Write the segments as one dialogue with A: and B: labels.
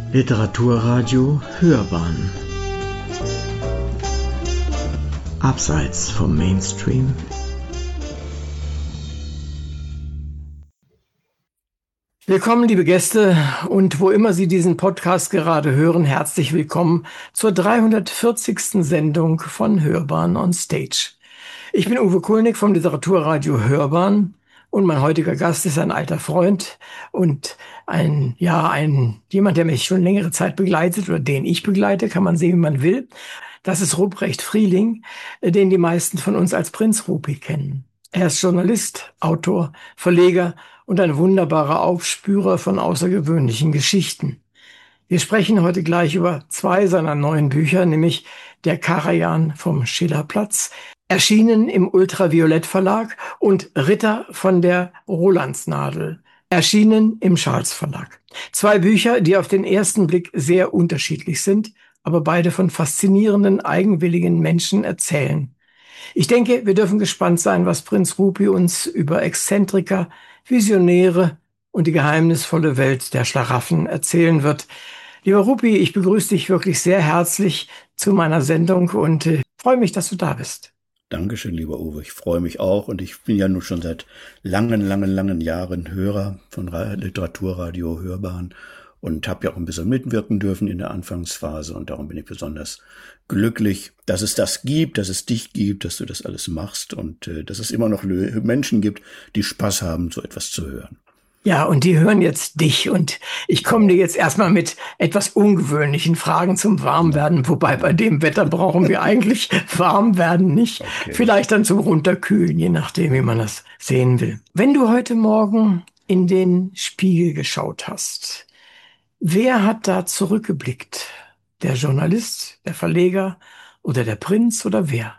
A: Literaturradio Hörbahn Abseits vom Mainstream. Willkommen, liebe Gäste, und wo immer Sie diesen Podcast gerade hören, herzlich willkommen zur 340. Sendung von Hörbahn on Stage. Ich bin Uwe Kulnig vom Literaturradio Hörbahn und mein heutiger Gast ist ein alter Freund und jemand, der mich schon längere Zeit begleitet oder den ich begleite, kann man sehen, wie man will. Das ist Ruprecht Frieling, den die meisten von uns als Prinz Rupi kennen. Er ist Journalist, Autor, Verleger und ein wunderbarer Aufspürer von außergewöhnlichen Geschichten. Wir sprechen heute gleich über zwei seiner neuen Bücher, nämlich Der Karajan vom Schillerplatz, erschienen im Ultraviolett Verlag, und Ritter von der Rolandsnadel, erschienen im Charles Verlag. Zwei Bücher, die auf den ersten Blick sehr unterschiedlich sind, aber beide von faszinierenden, eigenwilligen Menschen erzählen. Ich denke, wir dürfen gespannt sein, was Prinz Rupi uns über Exzentriker, Visionäre und die geheimnisvolle Welt der Schlaraffen erzählen wird. Lieber Rupi, ich begrüße dich wirklich sehr herzlich zu meiner Sendung und freue mich, dass du da bist.
B: Dankeschön, lieber Uwe. Ich freue mich auch, und ich bin ja nun schon seit langen Jahren Hörer von Literaturradio Hörbahn und habe ja auch ein bisschen mitwirken dürfen in der Anfangsphase, und darum bin ich besonders glücklich, dass es das gibt, dass es dich gibt, dass du das alles machst und dass es immer noch Menschen gibt, die Spaß haben, so etwas zu hören.
A: Ja, und die hören jetzt dich, und ich komme dir jetzt erstmal mit etwas ungewöhnlichen Fragen zum Warmwerden, wobei bei dem Wetter brauchen wir eigentlich warm werden nicht. Okay. Vielleicht dann zum Runterkühlen, je nachdem, wie man das sehen will. Wenn du heute Morgen in den Spiegel geschaut hast, wer hat da zurückgeblickt? Der Journalist, der Verleger oder der Prinz oder wer?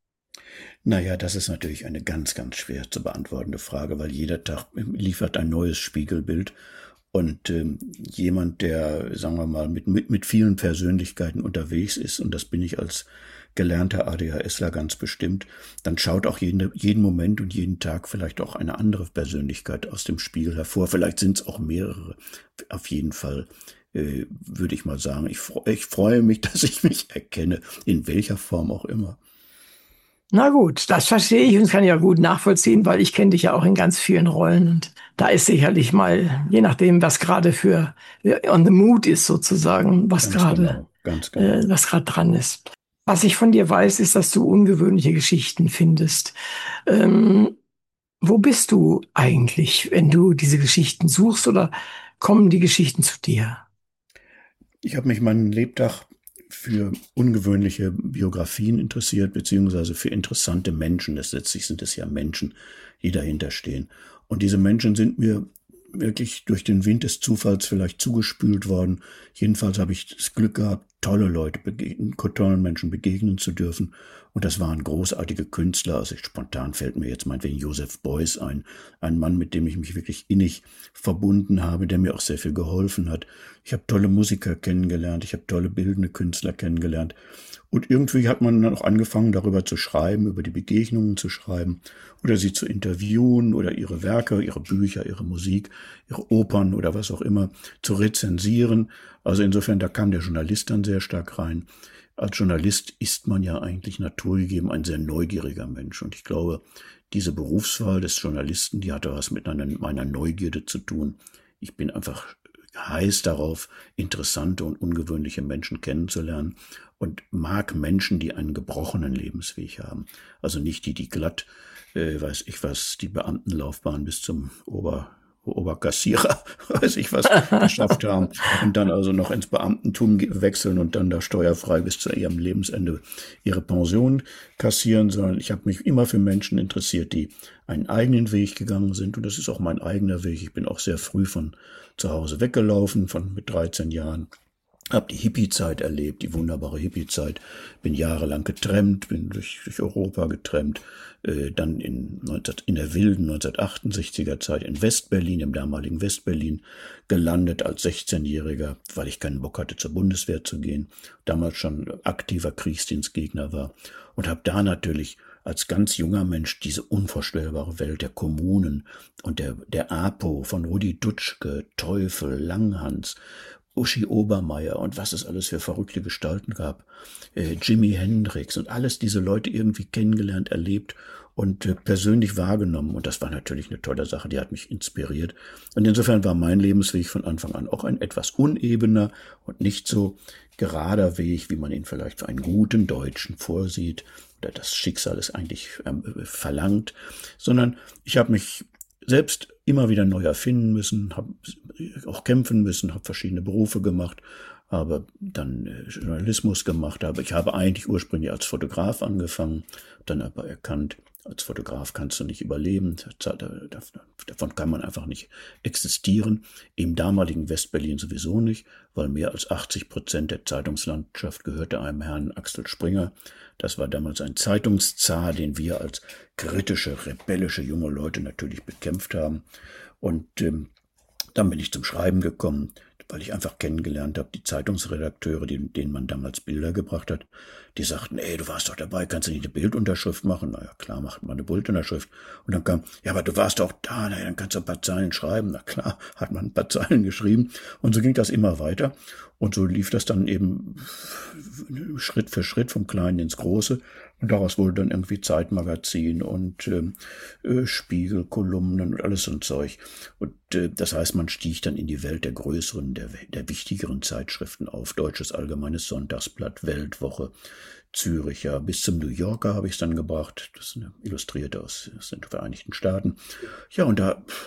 B: Naja, das ist natürlich eine ganz schwer zu beantwortende Frage, weil jeder Tag liefert ein neues Spiegelbild. Und jemand, der, sagen wir mal, mit vielen Persönlichkeiten unterwegs ist, und das bin ich als gelernter ADHSler ganz bestimmt, dann schaut auch jeden Moment und jeden Tag vielleicht auch eine andere Persönlichkeit aus dem Spiegel hervor. Vielleicht sind es auch mehrere. Auf jeden Fall würde ich mal sagen, ich freue mich, dass ich mich erkenne, in welcher Form auch immer.
A: Na gut, das verstehe ich und kann ich ja gut nachvollziehen, weil ich kenne dich ja auch in ganz vielen Rollen, und da ist sicherlich mal, je nachdem, was gerade für on the mood ist sozusagen, was gerade dran ist. Was ich von dir weiß, ist, dass du ungewöhnliche Geschichten findest. Wo bist du eigentlich, wenn du diese Geschichten suchst, oder kommen die Geschichten zu dir?
B: Ich habe mich meinen Lebtag für ungewöhnliche Biografien interessiert, beziehungsweise für interessante Menschen. Letztlich sind es ja Menschen, die dahinter stehen. Und diese Menschen sind mir wirklich durch den Wind des Zufalls vielleicht zugespült worden. Jedenfalls habe ich das Glück gehabt, tollen Menschen begegnen zu dürfen. Und das waren großartige Künstler. Also spontan fällt mir jetzt meinetwegen Joseph Beuys ein Mann, mit dem ich mich wirklich innig verbunden habe, der mir auch sehr viel geholfen hat. Ich habe tolle Musiker kennengelernt, ich habe tolle bildende Künstler kennengelernt. Und irgendwie hat man dann auch angefangen, darüber zu schreiben, über die Begegnungen zu schreiben oder sie zu interviewen oder ihre Werke, ihre Bücher, ihre Musik, ihre Opern oder was auch immer zu rezensieren. Also insofern, da kam der Journalist dann sehr stark rein. Als Journalist ist man ja eigentlich naturgegeben ein sehr neugieriger Mensch. Und ich glaube, diese Berufswahl des Journalisten, die hatte was mit meiner Neugierde zu tun. Ich bin einfach heiß darauf, interessante und ungewöhnliche Menschen kennenzulernen und mag Menschen, die einen gebrochenen Lebensweg haben. Also nicht die glatt, die Beamtenlaufbahn bis zum Oberkassierer, geschafft haben und dann also noch ins Beamtentum wechseln und dann da steuerfrei bis zu ihrem Lebensende ihre Pension kassieren, sondern ich habe mich immer für Menschen interessiert, die einen eigenen Weg gegangen sind, und das ist auch mein eigener Weg. Ich bin auch sehr früh von zu Hause weggelaufen, mit 13 Jahren. Habe die Hippie-Zeit erlebt, die wunderbare Hippie-Zeit. Bin jahrelang getrennt, bin durch Europa getrennt. Dann in der wilden 1968er Zeit in Westberlin, im damaligen Westberlin, gelandet als 16-Jähriger, weil ich keinen Bock hatte, zur Bundeswehr zu gehen. Damals schon aktiver Kriegsdienstgegner war. Und habe da natürlich als ganz junger Mensch diese unvorstellbare Welt der Kommunen und der APO von Rudi Dutschke, Teufel, Langhans Uschi Obermeier und was es alles für verrückte Gestalten gab, Jimi Hendrix und alles diese Leute irgendwie kennengelernt, erlebt und persönlich wahrgenommen. Und das war natürlich eine tolle Sache, die hat mich inspiriert. Und insofern war mein Lebensweg von Anfang an auch ein etwas unebener und nicht so gerader Weg, wie man ihn vielleicht für einen guten Deutschen vorsieht oder das Schicksal es eigentlich verlangt, sondern ich habe mich selbst immer wieder neu erfinden müssen, habe auch kämpfen müssen, habe verschiedene Berufe gemacht, habe dann Journalismus gemacht, aber ich habe eigentlich ursprünglich als Fotograf angefangen, dann aber erkannt, als Fotograf kannst du nicht überleben, davon kann man einfach nicht existieren, im damaligen Westberlin sowieso nicht, weil mehr als 80% der Zeitungslandschaft gehörte einem Herrn Axel Springer. Das war damals ein Zeitungszar, den wir als kritische, rebellische junge Leute natürlich bekämpft haben. Und dann bin ich zum Schreiben gekommen, weil ich einfach kennengelernt habe, die Zeitungsredakteure, denen man damals Bilder gebracht hat, die sagten, ey, du warst doch dabei, kannst du nicht eine Bildunterschrift machen? Na ja, klar, macht man eine Bildunterschrift. Und dann kam, ja, aber du warst doch da, na ja, dann kannst du ein paar Zeilen schreiben. Na klar, hat man ein paar Zeilen geschrieben. Und so ging das immer weiter. Und so lief das dann eben Schritt für Schritt vom Kleinen ins Große. Und daraus wurde dann irgendwie Zeitmagazin und Spiegelkolumnen und alles so ein Zeug. Und das heißt, man stieg dann in die Welt der größeren, der wichtigeren Zeitschriften auf. Deutsches Allgemeines Sonntagsblatt, Weltwoche, Züricher, bis zum New Yorker habe ich es dann gebracht. Das ist eine Illustrierte aus den Vereinigten Staaten. Ja, und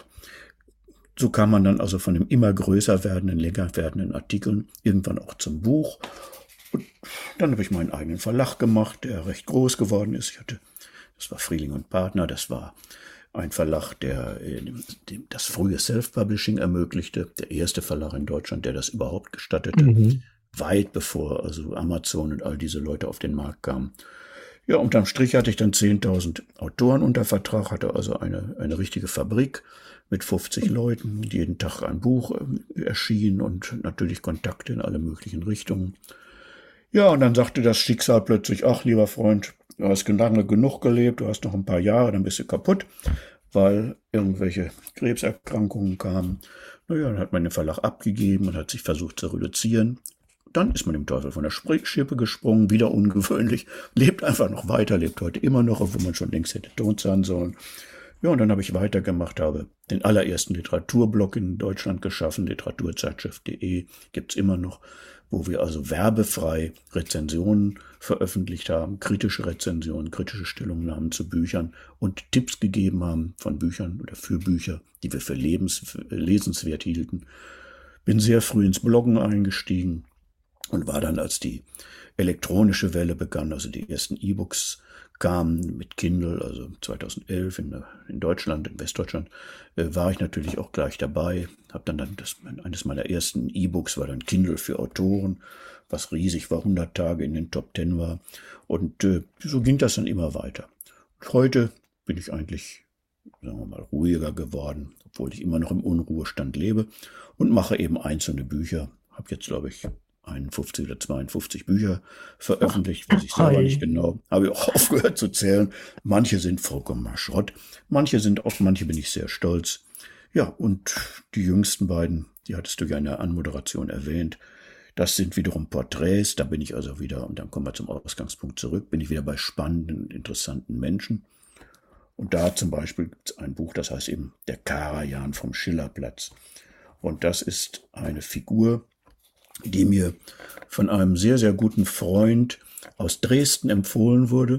B: so kam man dann also von dem immer größer werdenden, länger werdenden Artikeln irgendwann auch zum Buch. Und dann habe ich meinen eigenen Verlag gemacht, der recht groß geworden ist. Das war Frieling und Partner, das war ein Verlag, der das frühe Self-Publishing ermöglichte, der erste Verlag in Deutschland, der das überhaupt gestattete, weit bevor also Amazon und all diese Leute auf den Markt kamen. Ja, unterm Strich hatte ich dann 10.000 Autoren unter Vertrag, hatte also eine richtige Fabrik mit 50 Leuten, jeden Tag ein Buch erschien und natürlich Kontakte in alle möglichen Richtungen. Ja, und dann sagte das Schicksal plötzlich, ach, lieber Freund, du hast lange genug gelebt, du hast noch ein paar Jahre, dann bist du kaputt, weil irgendwelche Krebserkrankungen kamen. Naja, dann hat man den Verlag abgegeben und hat sich versucht zu reduzieren. Dann ist man dem Teufel von der Schippe gesprungen, wieder ungewöhnlich, lebt einfach noch weiter, lebt heute immer noch, obwohl man schon längst hätte tot sein sollen. Ja, und dann habe ich weitergemacht, habe den allerersten Literaturblock in Deutschland geschaffen, literaturzeitschrift.de, gibt's immer noch, wo wir also werbefrei Rezensionen veröffentlicht haben, kritische Rezensionen, kritische Stellungnahmen zu Büchern und Tipps gegeben haben von Büchern oder für Bücher, die wir für lesenswert hielten. Bin sehr früh ins Bloggen eingestiegen und war dann, als die elektronische Welle begann, also die ersten E-Books kamen mit Kindle, also 2011 in Deutschland, in Westdeutschland, war ich natürlich auch gleich dabei. Habe dann eines meiner ersten E-Books war dann Kindle für Autoren, was riesig war, 100 Tage in den Top 10 war. Und so ging das dann immer weiter. Und heute bin ich eigentlich, sagen wir mal, ruhiger geworden, obwohl ich immer noch im Unruhestand lebe und mache eben einzelne Bücher. Habe jetzt, glaube ich, 51 oder 52 Bücher veröffentlicht, weiß ich selber nicht genau. Habe ich auch aufgehört zu zählen. Manche sind vollkommener Schrott. Manche bin ich sehr stolz. Ja, und die jüngsten beiden, die hattest du ja in der Anmoderation erwähnt. Das sind wiederum Porträts. Da bin ich also wieder, und dann kommen wir zum Ausgangspunkt zurück, bin ich wieder bei spannenden, interessanten Menschen. Und da zum Beispiel gibt es ein Buch, das heißt eben Der Karajan vom Schillerplatz. Und das ist eine Figur, die mir von einem sehr, sehr guten Freund aus Dresden empfohlen wurde.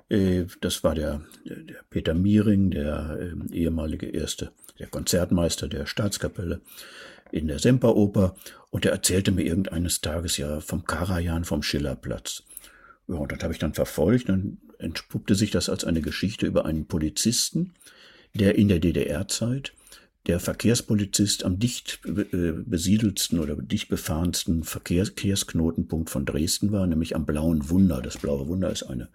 B: Das war der Peter Miering, der ehemalige der Konzertmeister der Staatskapelle in der Semperoper. Und er erzählte mir irgendeines Tages ja vom Karajan vom Schillerplatz. Ja, und das habe ich dann verfolgt. Dann entpuppte sich das als eine Geschichte über einen Polizisten, der in der DDR-Zeit der Verkehrspolizist am dicht besiedelsten oder dicht befahrensten Verkehrsknotenpunkt von Dresden war, nämlich am Blauen Wunder. Das Blaue Wunder ist eine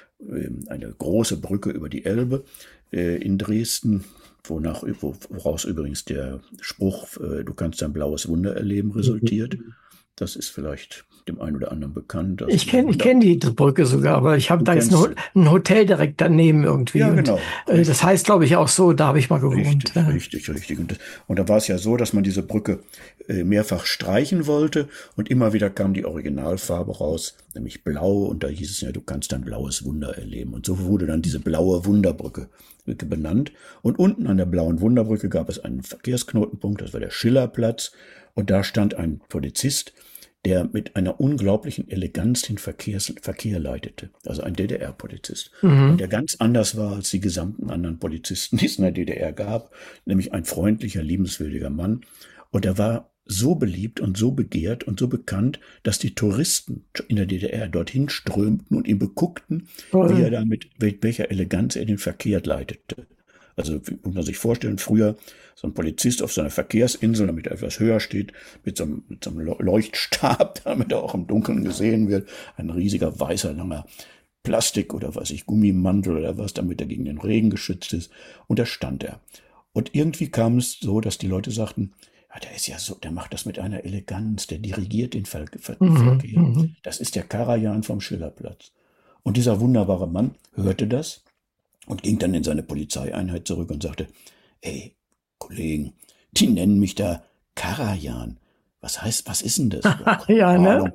B: große Brücke über die Elbe in Dresden, woraus übrigens der Spruch, du kannst ein blaues Wunder erleben, resultiert. Das ist vielleicht dem einen oder anderen bekannt. Also
A: Ich kenn die Brücke sogar, aber ich habe da jetzt ein Hotel direkt daneben irgendwie.
B: Ja, genau.
A: Und das heißt, glaube ich, auch so, da habe ich mal gewohnt.
B: Richtig. Und da war es ja so, dass man diese Brücke mehrfach streichen wollte und immer wieder kam die Originalfarbe raus, nämlich blau. Und da hieß es ja, du kannst ein blaues Wunder erleben. Und so wurde dann diese blaue Wunderbrücke benannt. Und unten an der blauen Wunderbrücke gab es einen Verkehrsknotenpunkt, das war der Schillerplatz. Und da stand ein Polizist, der mit einer unglaublichen Eleganz den Verkehr leitete. Also ein DDR-Polizist. Und der ganz anders war als die gesamten anderen Polizisten, die es in der DDR gab. Nämlich ein freundlicher, liebenswürdiger Mann. Und er war so beliebt und so begehrt und so bekannt, dass die Touristen in der DDR dorthin strömten und ihn beguckten, wie er da mit welcher Eleganz er den Verkehr leitete. Also muss man sich vorstellen, früher so ein Polizist auf so einer Verkehrsinsel, damit er etwas höher steht, mit so einem Leuchtstab, damit er auch im Dunkeln gesehen wird. Ein riesiger, weißer, langer Plastik oder Gummimantel oder was, damit er gegen den Regen geschützt ist. Und da stand er. Und irgendwie kam es so, dass die Leute sagten, ja, der ist ja so, der macht das mit einer Eleganz, der dirigiert den Verkehr. Das ist der Karajan vom Schillerplatz. Und dieser wunderbare Mann hörte das und ging dann in seine Polizeieinheit zurück und sagte, ey, Kollegen, die nennen mich da Karajan. Was ist denn das?
A: Ja, ne?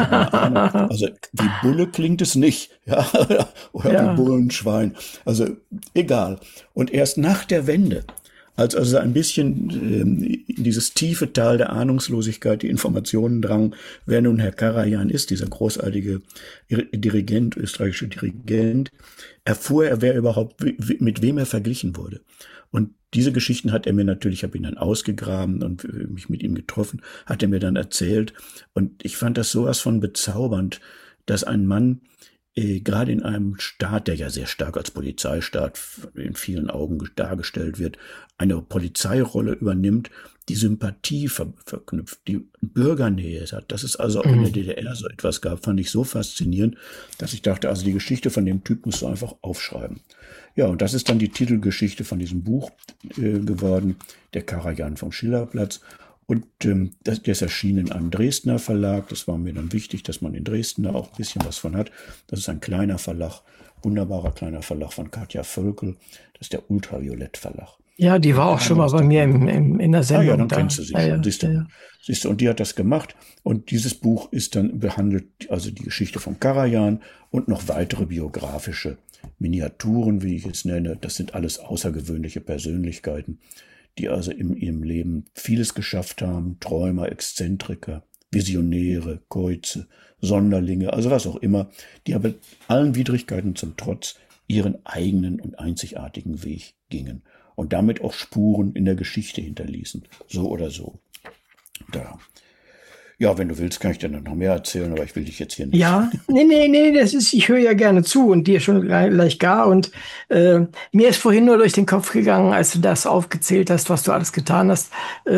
B: Also wie Bulle klingt es nicht. Ja, oder wie Bullenschwein. Also egal. Und erst nach der Wende, als also ein bisschen in dieses tiefe Tal der Ahnungslosigkeit die Informationen drangen, wer nun Herr Karajan ist, dieser großartige Dirigent, österreichische Dirigent, erfuhr er, wer überhaupt, mit wem er verglichen wurde. Und diese Geschichten hat er mir natürlich, ich habe ihn dann ausgegraben und mich mit ihm getroffen, hat er mir dann erzählt. Und ich fand das sowas von bezaubernd, dass ein Mann, gerade in einem Staat, der ja sehr stark als Polizeistaat in vielen Augen dargestellt wird, eine Polizeirolle übernimmt, die Sympathie verknüpft, die Bürgernähe hat. Dass es also auch in der DDR so etwas gab, fand ich so faszinierend, dass ich dachte, also die Geschichte von dem Typ musst du einfach aufschreiben. Ja, und das ist dann die Titelgeschichte von diesem Buch geworden, der Karajan vom Schillerplatz. Und das ist erschienen in einem Dresdner Verlag. Das war mir dann wichtig, dass man in Dresden da auch ein bisschen was von hat. Das ist ein kleiner Verlag, wunderbarer kleiner Verlag von Katja Völkel. Das ist der Ultraviolett Verlag.
A: Ja, die war auch schon mal bei mir in der Sendung.
B: Ja, dann kennst du sie schon. Siehst du, und die hat das gemacht. Und dieses Buch ist dann behandelt, also die Geschichte von Karajan und noch weitere biografische Miniaturen, wie ich es nenne. Das sind alles außergewöhnliche Persönlichkeiten, die also in ihrem Leben vieles geschafft haben. Träumer, Exzentriker, Visionäre, Käuze, Sonderlinge, also was auch immer, die aber allen Widrigkeiten zum Trotz ihren eigenen und einzigartigen Weg gingen und damit auch Spuren in der Geschichte hinterließen, so oder so. Da. Ja, wenn du willst, kann ich dir noch mehr erzählen, aber ich will dich jetzt hier nicht.
A: Ja, nee, ich höre ja gerne zu und dir schon gleich gar. Und mir ist vorhin nur durch den Kopf gegangen, als du das aufgezählt hast, was du alles getan hast.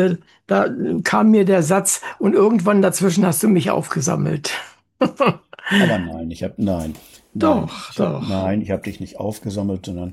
A: Da kam mir der Satz, und irgendwann dazwischen hast du mich aufgesammelt.
B: Aber nein, nein.
A: Doch.
B: Nein, ich habe dich nicht aufgesammelt, sondern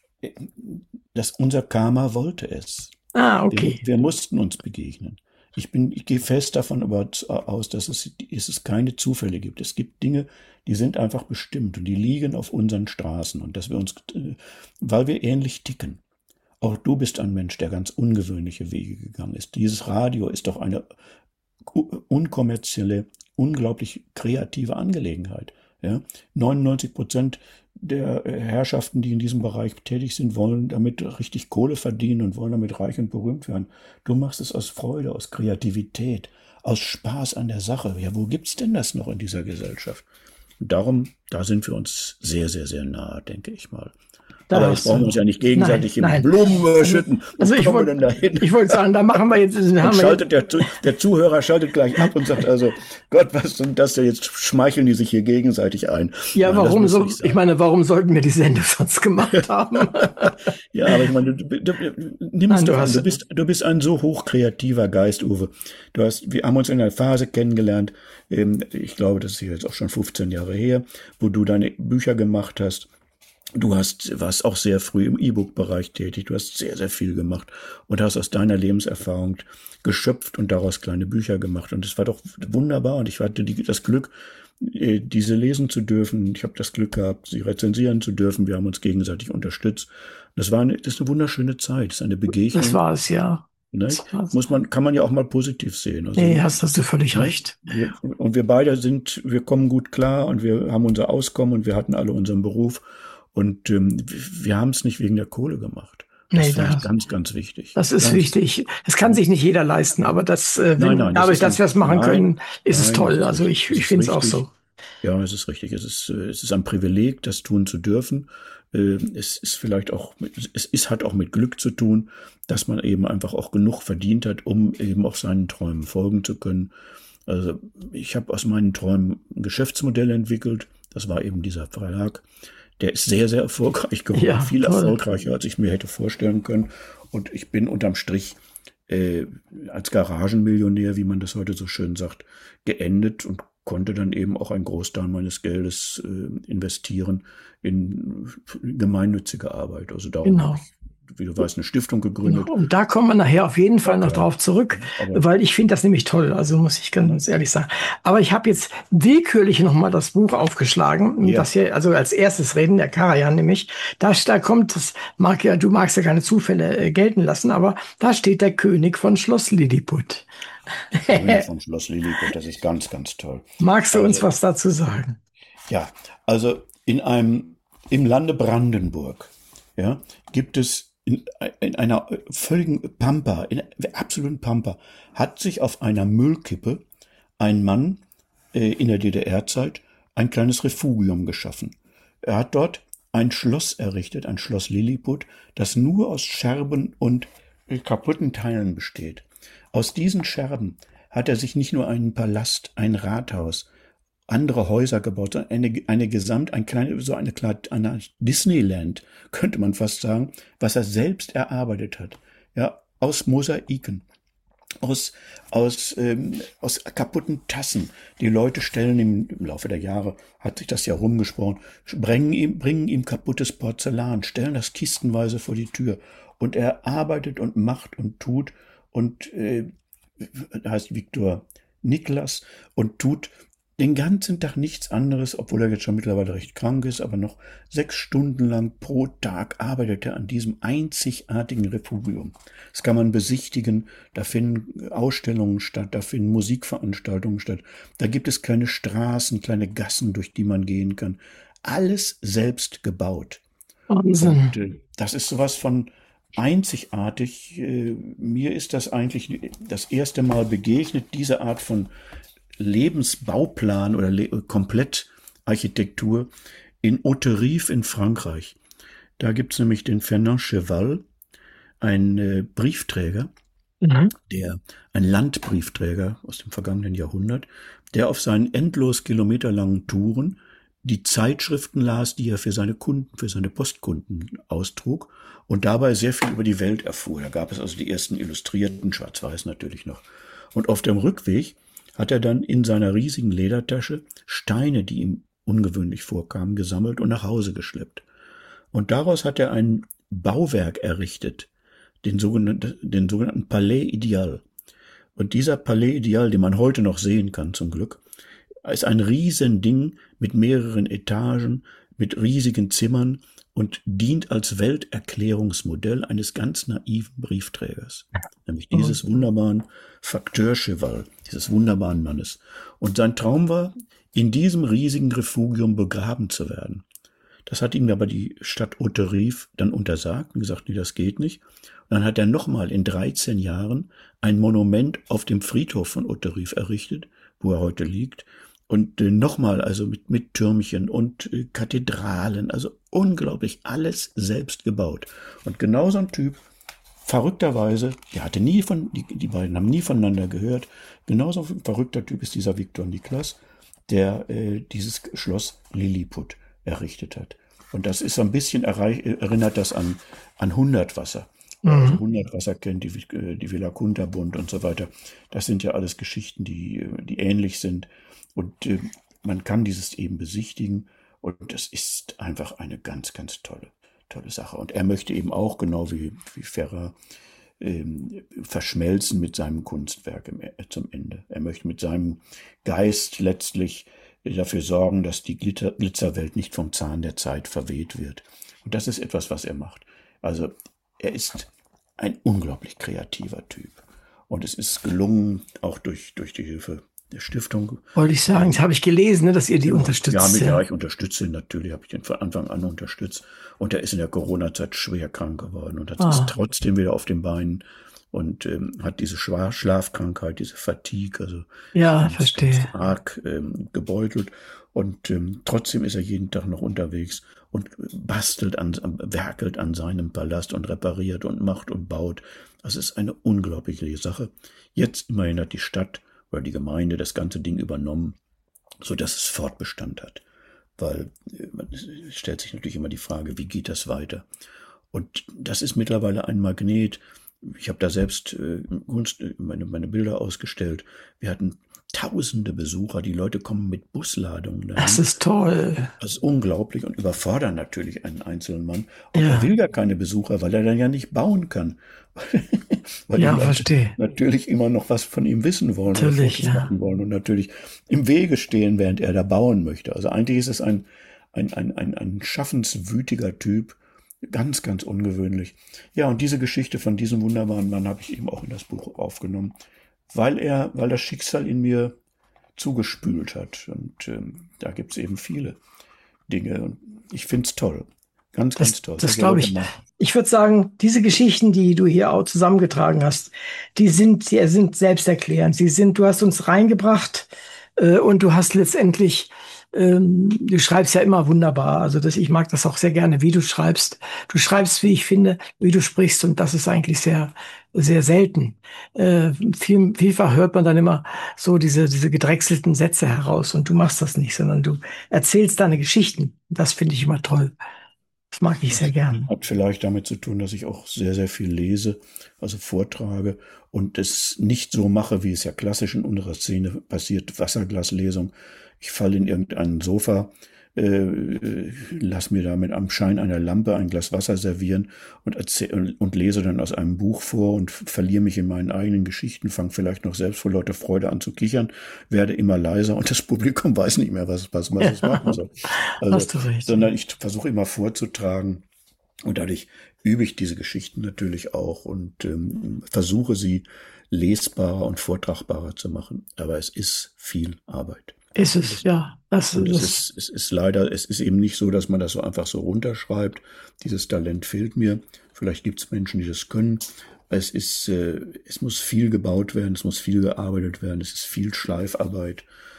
B: unser Karma wollte es.
A: Ah, okay.
B: Wir mussten uns begegnen. Ich gehe fest davon aus, dass es keine Zufälle gibt. Es gibt Dinge, die sind einfach bestimmt und die liegen auf unseren Straßen und dass wir uns, weil wir ähnlich ticken. Auch du bist ein Mensch, der ganz ungewöhnliche Wege gegangen ist. Dieses Radio ist doch eine unkommerzielle, unglaublich kreative Angelegenheit. Ja? 99% der Herrschaften, die in diesem Bereich tätig sind, wollen damit richtig Kohle verdienen und wollen damit reich und berühmt werden. Du machst es aus Freude, aus Kreativität, aus Spaß an der Sache. Ja, wo gibt's denn das noch in dieser Gesellschaft? Und darum, da sind wir uns sehr, sehr, sehr nahe, denke ich mal. Aber jetzt brauchen wir uns ja nicht gegenseitig in Blumen schütten.
A: Also ich wollte sagen, da machen wir jetzt...
B: Der Zuhörer schaltet gleich ab und sagt also, Gott, was sind das denn? Jetzt schmeicheln die sich hier gegenseitig ein.
A: Ja, nein, warum sollten wir die Sendung sonst gemacht haben?
B: Ja, aber ich meine, du bist ein so hochkreativer Geist, Uwe. Wir haben uns in einer Phase kennengelernt, ich glaube, das ist jetzt auch schon 15 Jahre her, wo du deine Bücher gemacht hast, Warst auch sehr früh im E-Book-Bereich tätig. Du hast sehr, sehr viel gemacht und hast aus deiner Lebenserfahrung geschöpft und daraus kleine Bücher gemacht. Und es war doch wunderbar. Und ich hatte das Glück, diese lesen zu dürfen. Ich habe das Glück gehabt, sie rezensieren zu dürfen. Wir haben uns gegenseitig unterstützt. Das ist eine wunderschöne Zeit. Das ist eine
A: Das
B: Begegnung.
A: war es, ja.
B: Ne?
A: Das war's.
B: Kann man ja auch mal positiv sehen. Also,
A: Nee, hast du völlig
B: ne?
A: recht.
B: Und wir beide wir kommen gut klar und wir haben unser Auskommen und wir hatten alle unseren Beruf. Und wir haben es nicht wegen der Kohle gemacht. Das
A: Nee,
B: finde ich ganz, ganz wichtig.
A: das ist
B: Ganz,
A: wichtig. Es kann sich nicht jeder leisten, aber
B: nein,
A: dadurch, dass wir es machen können, ist es
B: nein, das
A: toll.
B: ist
A: Also
B: richtig.
A: ich,
B: Es
A: ich
B: ist
A: finde es auch
B: richtig.
A: so.
B: Ja, es ist richtig. Es ist ein Privileg, das tun zu dürfen. Hat auch mit Glück zu tun, dass man eben einfach auch genug verdient hat, um eben auch seinen Träumen folgen zu können. Also ich habe aus meinen Träumen ein Geschäftsmodell entwickelt. Das war eben dieser Verlag. Der ist sehr, sehr erfolgreich geworden.
A: Ja,
B: Viel
A: toll.
B: erfolgreicher, als ich mir hätte vorstellen können. Und ich bin unterm Strich als Garagenmillionär, wie man das heute so schön sagt, geendet und konnte dann eben auch einen Großteil meines Geldes investieren in gemeinnützige Arbeit. Also darum habe
A: Genau.
B: ich, wie du weißt, eine Stiftung gegründet.
A: Und da kommen wir nachher auf jeden Fall
B: Ja,
A: noch
B: klar.
A: drauf zurück,
B: Aber
A: weil ich finde das nämlich toll. Also muss ich ganz ehrlich sagen. Aber ich habe jetzt willkürlich nochmal das Buch aufgeschlagen,
B: ja,
A: das hier, also als erstes reden, der Karajan nämlich. Da kommt, du magst ja keine Zufälle gelten lassen, aber da steht der König von Schloss Lilliput.
B: der König vom Schloss Lilliput, das ist ganz, ganz toll.
A: Magst du uns
B: Also,
A: was dazu sagen?
B: ja, also im Lande Brandenburg, ja, gibt es in einer völligen Pampa, in der absoluten Pampa, hat sich auf einer Müllkippe ein Mann in der DDR-Zeit ein kleines Refugium geschaffen. Er hat dort ein Schloss errichtet, ein Schloss Lilliput, das nur aus Scherben und kaputten Teilen besteht. Aus diesen Scherben hat er sich nicht nur einen Palast, ein Rathaus, andere Häuser gebaut, eine Disneyland, könnte man fast sagen, was er selbst erarbeitet hat. Ja, aus Mosaiken, aus kaputten Tassen. Die Leute stellen im Laufe der Jahre, hat sich das ja rumgesprochen, bringen ihm kaputtes Porzellan, stellen das kistenweise vor die Tür. Und er arbeitet und macht und tut und heißt Viktor Niklas und tut den ganzen Tag nichts anderes, obwohl er jetzt schon mittlerweile recht krank ist, aber noch 6 Stunden lang pro Tag arbeitet er an diesem einzigartigen Refugium. Das kann man besichtigen, da finden Ausstellungen statt, da finden Musikveranstaltungen statt, da gibt es kleine Straßen, kleine Gassen, durch die man gehen kann. Alles selbst gebaut.
A: Wahnsinn.
B: Und das ist sowas von einzigartig. Mir ist das eigentlich das erste Mal begegnet, diese Art von Lebensbauplan oder Komplettarchitektur in Hauterive in Frankreich. Da gibt's nämlich den Fernand Cheval, ein Briefträger, ein Landbriefträger aus dem vergangenen Jahrhundert, der auf seinen endlos kilometerlangen Touren die Zeitschriften las, die er für seine Kunden, für seine Postkunden austrug und dabei sehr viel über die Welt erfuhr. Da gab es also die ersten Illustrierten, schwarz-weiß natürlich noch. Und auf dem Rückweg hat er dann in seiner riesigen Ledertasche Steine, die ihm ungewöhnlich vorkamen, gesammelt und nach Hause geschleppt. Und daraus hat er ein Bauwerk errichtet, den sogenannten Palais Ideal. Und dieser Palais Ideal, den man heute noch sehen kann zum Glück, ist ein Riesending mit mehreren Etagen, mit riesigen Zimmern und dient als Welterklärungsmodell eines ganz naiven Briefträgers, nämlich dieses wunderbaren Facteur Cheval, dieses wunderbaren Mannes. Und sein Traum war, in diesem riesigen Refugium begraben zu werden. Das hat ihm aber die Stadt Hauterive dann untersagt und gesagt, nee, das geht nicht. Und dann hat er nochmal in 13 Jahren ein Monument auf dem Friedhof von Hauterive errichtet, wo er heute liegt. Und nochmal, also mit Türmchen und Kathedralen, also unglaublich, alles selbst gebaut. Und genau so ein Typ, verrückterweise, die beiden haben nie voneinander gehört, genauso ein verrückter Typ ist dieser Viktor Niklas, der dieses Schloss Lilliput errichtet hat. Und das ist so ein bisschen, erinnert das an Hundertwasser. Also Hundertwasser kennt die Villa Kunterbund und so weiter. Das sind ja alles Geschichten, die ähnlich sind. Und man kann dieses eben besichtigen. Und das ist einfach eine ganz, ganz tolle Sache. Und er möchte eben auch, genau wie Ferrer, verschmelzen mit seinem Kunstwerk zum Ende. Er möchte mit seinem Geist letztlich dafür sorgen, dass die Glitzerwelt nicht vom Zahn der Zeit verweht wird. Und das ist etwas, was er macht. Also er ist ein unglaublich kreativer Typ. Und es ist gelungen, auch durch die Hilfe der Stiftung.
A: Wollte ich sagen, das habe ich gelesen, ne, dass ihr die unterstützt.
B: Ja, ich unterstütze ihn natürlich, habe ich den von Anfang an unterstützt. Und er ist in der Corona-Zeit schwer krank geworden und ist trotzdem wieder auf den Beinen und hat diese Schlafkrankheit, diese Fatigue, also
A: verstehe.
B: ganz arg gebeutelt. Und trotzdem ist er jeden Tag noch unterwegs und werkelt an seinem Palast und repariert und macht und baut. Das ist eine unglaubliche Sache. Jetzt immerhin hat die Stadt oder die Gemeinde das ganze Ding übernommen, so dass es Fortbestand hat. Weil man stellt sich natürlich immer die Frage, wie geht das weiter? Und das ist mittlerweile ein Magnet. Ich habe da selbst meine Bilder ausgestellt. Wir hatten tausende Besucher. Die Leute kommen mit Busladungen dahin.
A: Das ist toll.
B: Das ist unglaublich und überfordern natürlich einen einzelnen Mann. Und er will gar keine Besucher, weil er dann ja nicht bauen kann. Weil die Leute
A: verstehe.
B: natürlich immer noch was von ihm wissen wollen
A: natürlich,
B: oder machen wollen und natürlich im Wege stehen, während er da bauen möchte. Also eigentlich ist es ein schaffenswütiger Typ, ganz, ganz ungewöhnlich. Ja, und diese Geschichte von diesem wunderbaren Mann habe ich eben auch in das Buch aufgenommen, weil das Schicksal in mir zugespült hat. Und da gibt es eben viele Dinge. Und ich finde es toll. Ganz, ganz toll.
A: Das glaube ich. Ich würde sagen, diese Geschichten, die du hier auch zusammengetragen hast, die sind selbsterklärend. Du hast uns reingebracht und du hast letztendlich, du schreibst ja immer wunderbar. Also ich mag das auch sehr gerne, wie du schreibst. Du schreibst, wie ich finde, wie du sprichst, und das ist eigentlich sehr, sehr selten. Vielfach hört man dann immer so diese gedrechselten Sätze heraus, und du machst das nicht, sondern du erzählst deine Geschichten. Das finde ich immer toll. Das mag ich sehr gern.
B: Hat vielleicht damit zu tun, dass ich auch sehr, sehr viel lese, also vortrage und es nicht so mache, wie es ja klassisch in unserer Szene passiert, Wasserglaslesung. Ich falle in irgendein Sofa, lass mir da mit am Schein einer Lampe ein Glas Wasser servieren und lese dann aus einem Buch vor und verliere mich in meinen eigenen Geschichten, fange vielleicht noch selbst vor lauter Freude an zu kichern, werde immer leiser und das Publikum weiß nicht mehr, was es machen soll.
A: Hast du recht.
B: Sondern ich versuche immer vorzutragen und dadurch übe ich diese Geschichten natürlich auch und versuche sie lesbarer und vortragbarer zu machen. Aber es ist viel Arbeit.
A: Ist es, ja.
B: Es ist eben nicht so, dass man das so einfach so runterschreibt. Dieses Talent fehlt mir. Vielleicht gibt es Menschen, die das können. Es muss viel gebaut werden, es muss viel gearbeitet werden, es ist viel Schleifarbeit,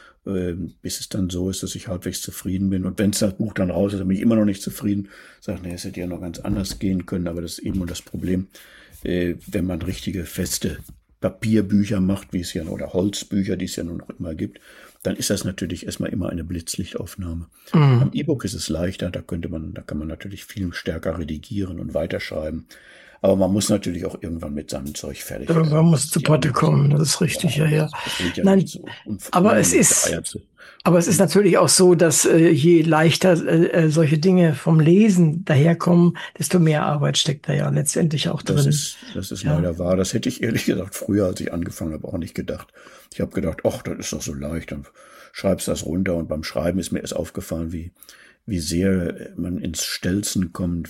B: bis es dann so ist, dass ich halbwegs zufrieden bin. Und wenn das Buch dann raus ist, dann bin ich immer noch nicht zufrieden. Sage, es hätte ja noch ganz anders gehen können, aber das ist eben das Problem, wenn man richtige, feste Papierbücher macht, wie es ja, oder Holzbücher, die es ja nun noch immer gibt, dann ist das natürlich erstmal immer eine Blitzlichtaufnahme. Am E-Book ist es leichter, da kann man natürlich viel stärker redigieren und weiterschreiben. Aber man muss natürlich auch irgendwann mit seinem Zeug fertig werden.
A: Irgendwann muss zu Potte kommen, das ist richtig, ja. Nein, aber es ist natürlich auch so, dass je leichter solche Dinge vom Lesen daherkommen, desto mehr Arbeit steckt da ja letztendlich auch drin.
B: Das ist leider wahr. Das hätte ich ehrlich gesagt früher, als ich angefangen habe, auch nicht gedacht. Ich habe gedacht, ach, das ist doch so leicht, dann schreibst du das runter. Und beim Schreiben ist mir erst aufgefallen, wie sehr man ins Stelzen kommt,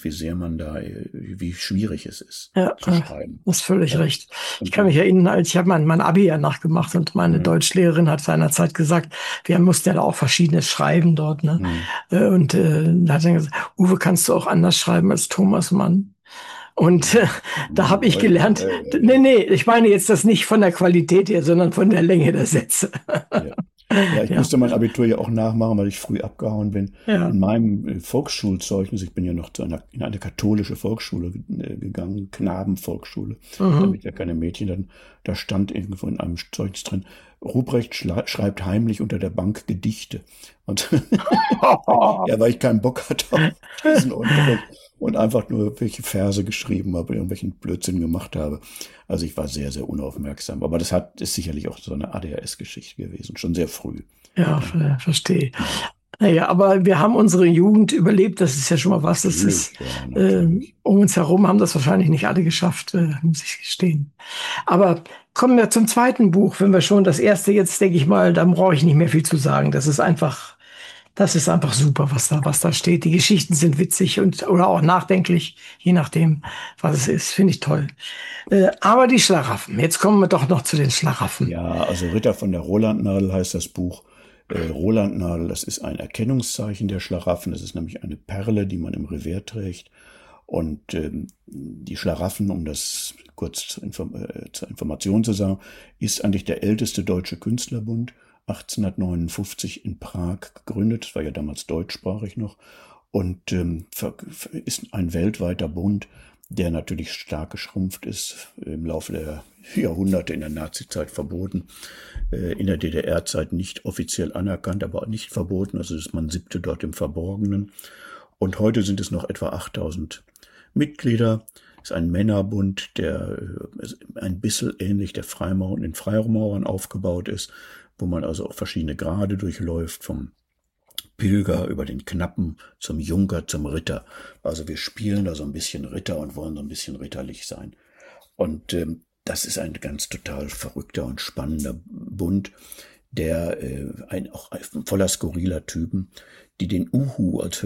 B: wie schwierig es ist zu schreiben.
A: Das ist völlig recht. Ich kann mich erinnern, ich habe mein Abi ja nachgemacht und meine Deutschlehrerin hat seinerzeit gesagt, wir mussten ja da auch Verschiedenes schreiben dort, ne? Und da hat sie gesagt, Uwe, kannst du auch anders schreiben als Thomas Mann? Und da habe ich gelernt, nee, ich meine jetzt das nicht von der Qualität her, sondern von der Länge der Sätze.
B: Ja, ich musste mein Abitur ja auch nachmachen, weil ich früh abgehauen bin. Ja. In meinem Volksschulzeugnis, ich bin ja noch in eine katholische Volksschule gegangen, Knabenvolksschule, damit ja keine Mädchen, da stand irgendwo in einem Zeugnis drin, Ruprecht schreibt heimlich unter der Bank Gedichte. Und ja, weil ich keinen Bock hatte auf diesen Unterricht und einfach nur welche Verse geschrieben habe, irgendwelchen Blödsinn gemacht habe. Also ich war sehr, sehr unaufmerksam. Aber das ist sicherlich auch so eine ADHS-Geschichte gewesen, schon sehr früh.
A: Ja, verstehe. Naja, aber wir haben unsere Jugend überlebt, das ist ja schon mal was. Das ist,
B: Natürlich, ja, natürlich.
A: um uns herum haben das wahrscheinlich nicht alle geschafft, muss ich gestehen. Aber kommen wir zum zweiten Buch. Wenn wir schon das erste jetzt, denke ich mal, da brauche ich nicht mehr viel zu sagen. Das ist einfach super, was da steht. Die Geschichten sind witzig oder auch nachdenklich, je nachdem, was es ist. Finde ich toll. Aber die Schlaraffen. Jetzt kommen wir doch noch zu den Schlaraffen.
B: Ja, also Ritter von der Rolandnadel heißt das Buch. Rolandnadel, das ist ein Erkennungszeichen der Schlaraffen. Das ist nämlich eine Perle, die man im Revers trägt. Und die Schlaraffen, um das kurz zur Information zu sagen, ist eigentlich der älteste deutsche Künstlerbund, 1859 in Prag gegründet. Das war ja damals deutschsprachig noch. Und ist ein weltweiter Bund, der natürlich stark geschrumpft ist, im Laufe der Jahrhunderte in der Nazizeit verboten, in der DDR-Zeit nicht offiziell anerkannt, aber auch nicht verboten, also man siebte dort im Verborgenen. Und heute sind es noch etwa 8000 Mitglieder. Es ist ein Männerbund, der ein bisschen ähnlich den Freimaurern aufgebaut ist, wo man also auch verschiedene Grade durchläuft, vom Pilger über den Knappen zum Junker, zum Ritter. Also wir spielen da so ein bisschen Ritter und wollen so ein bisschen ritterlich sein. Und das ist ein ganz total verrückter und spannender Bund, der auch voller skurriler Typen, die den Uhu als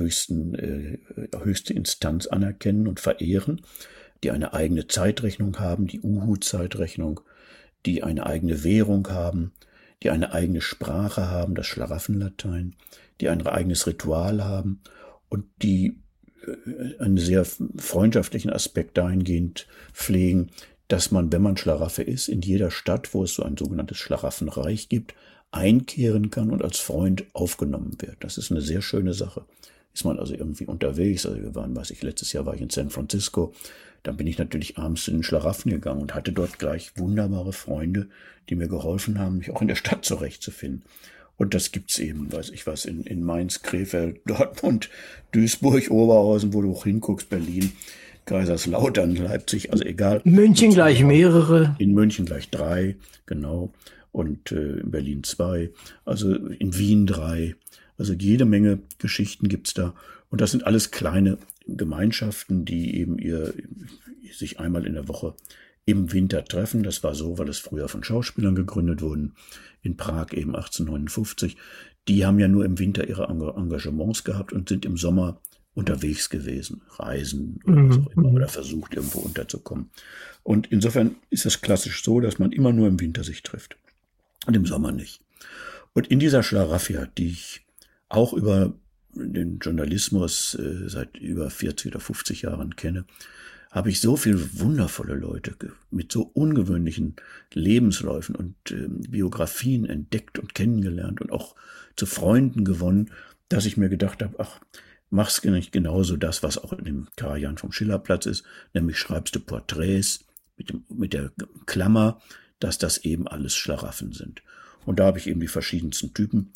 B: höchste Instanz anerkennen und verehren, die eine eigene Zeitrechnung haben, die Uhu-Zeitrechnung, die eine eigene Währung haben, die eine eigene Sprache haben, das Schlaraffenlatein, die ein eigenes Ritual haben und die einen sehr freundschaftlichen Aspekt dahingehend pflegen, dass man, wenn man Schlaraffen ist, in jeder Stadt, wo es so ein sogenanntes Schlaraffenreich gibt, einkehren kann und als Freund aufgenommen wird. Das ist eine sehr schöne Sache. Ist man also irgendwie unterwegs, also letztes Jahr war ich in San Francisco, dann bin ich natürlich abends in den Schlaraffen gegangen und hatte dort gleich wunderbare Freunde, die mir geholfen haben, mich auch in der Stadt zurechtzufinden. Und das gibt's eben, weiß ich was, in Mainz, Krefeld, Dortmund, Duisburg, Oberhausen, wo du auch hinguckst, Berlin, Kaiserslautern, Leipzig, also egal.
A: München gleich mehrere.
B: In München gleich 3, genau. Und in Berlin 2, also in Wien 3. Also jede Menge Geschichten gibt's da. Und das sind alles kleine Gemeinschaften, die eben sich einmal in der Woche im Winter treffen. Das war so, weil es früher von Schauspielern gegründet wurden. In Prag eben 1859. Die haben ja nur im Winter ihre Engagements gehabt und sind im Sommer unterwegs gewesen, reisen oder was auch immer, oder versucht, irgendwo unterzukommen. Und insofern ist es klassisch so, dass man immer nur im Winter sich trifft und im Sommer nicht. Und in dieser Schlaraffia, die ich auch über den Journalismus seit über 40 oder 50 Jahren kenne, habe ich so viele wundervolle Leute mit so ungewöhnlichen Lebensläufen und Biografien entdeckt und kennengelernt und auch zu Freunden gewonnen, dass ich mir gedacht habe, ach, machst du nicht genauso das, was auch in dem Karajan vom Schillerplatz ist, nämlich schreibst du Porträts mit der Klammer, dass das eben alles Schlaraffen sind. Und da habe ich eben die verschiedensten Typen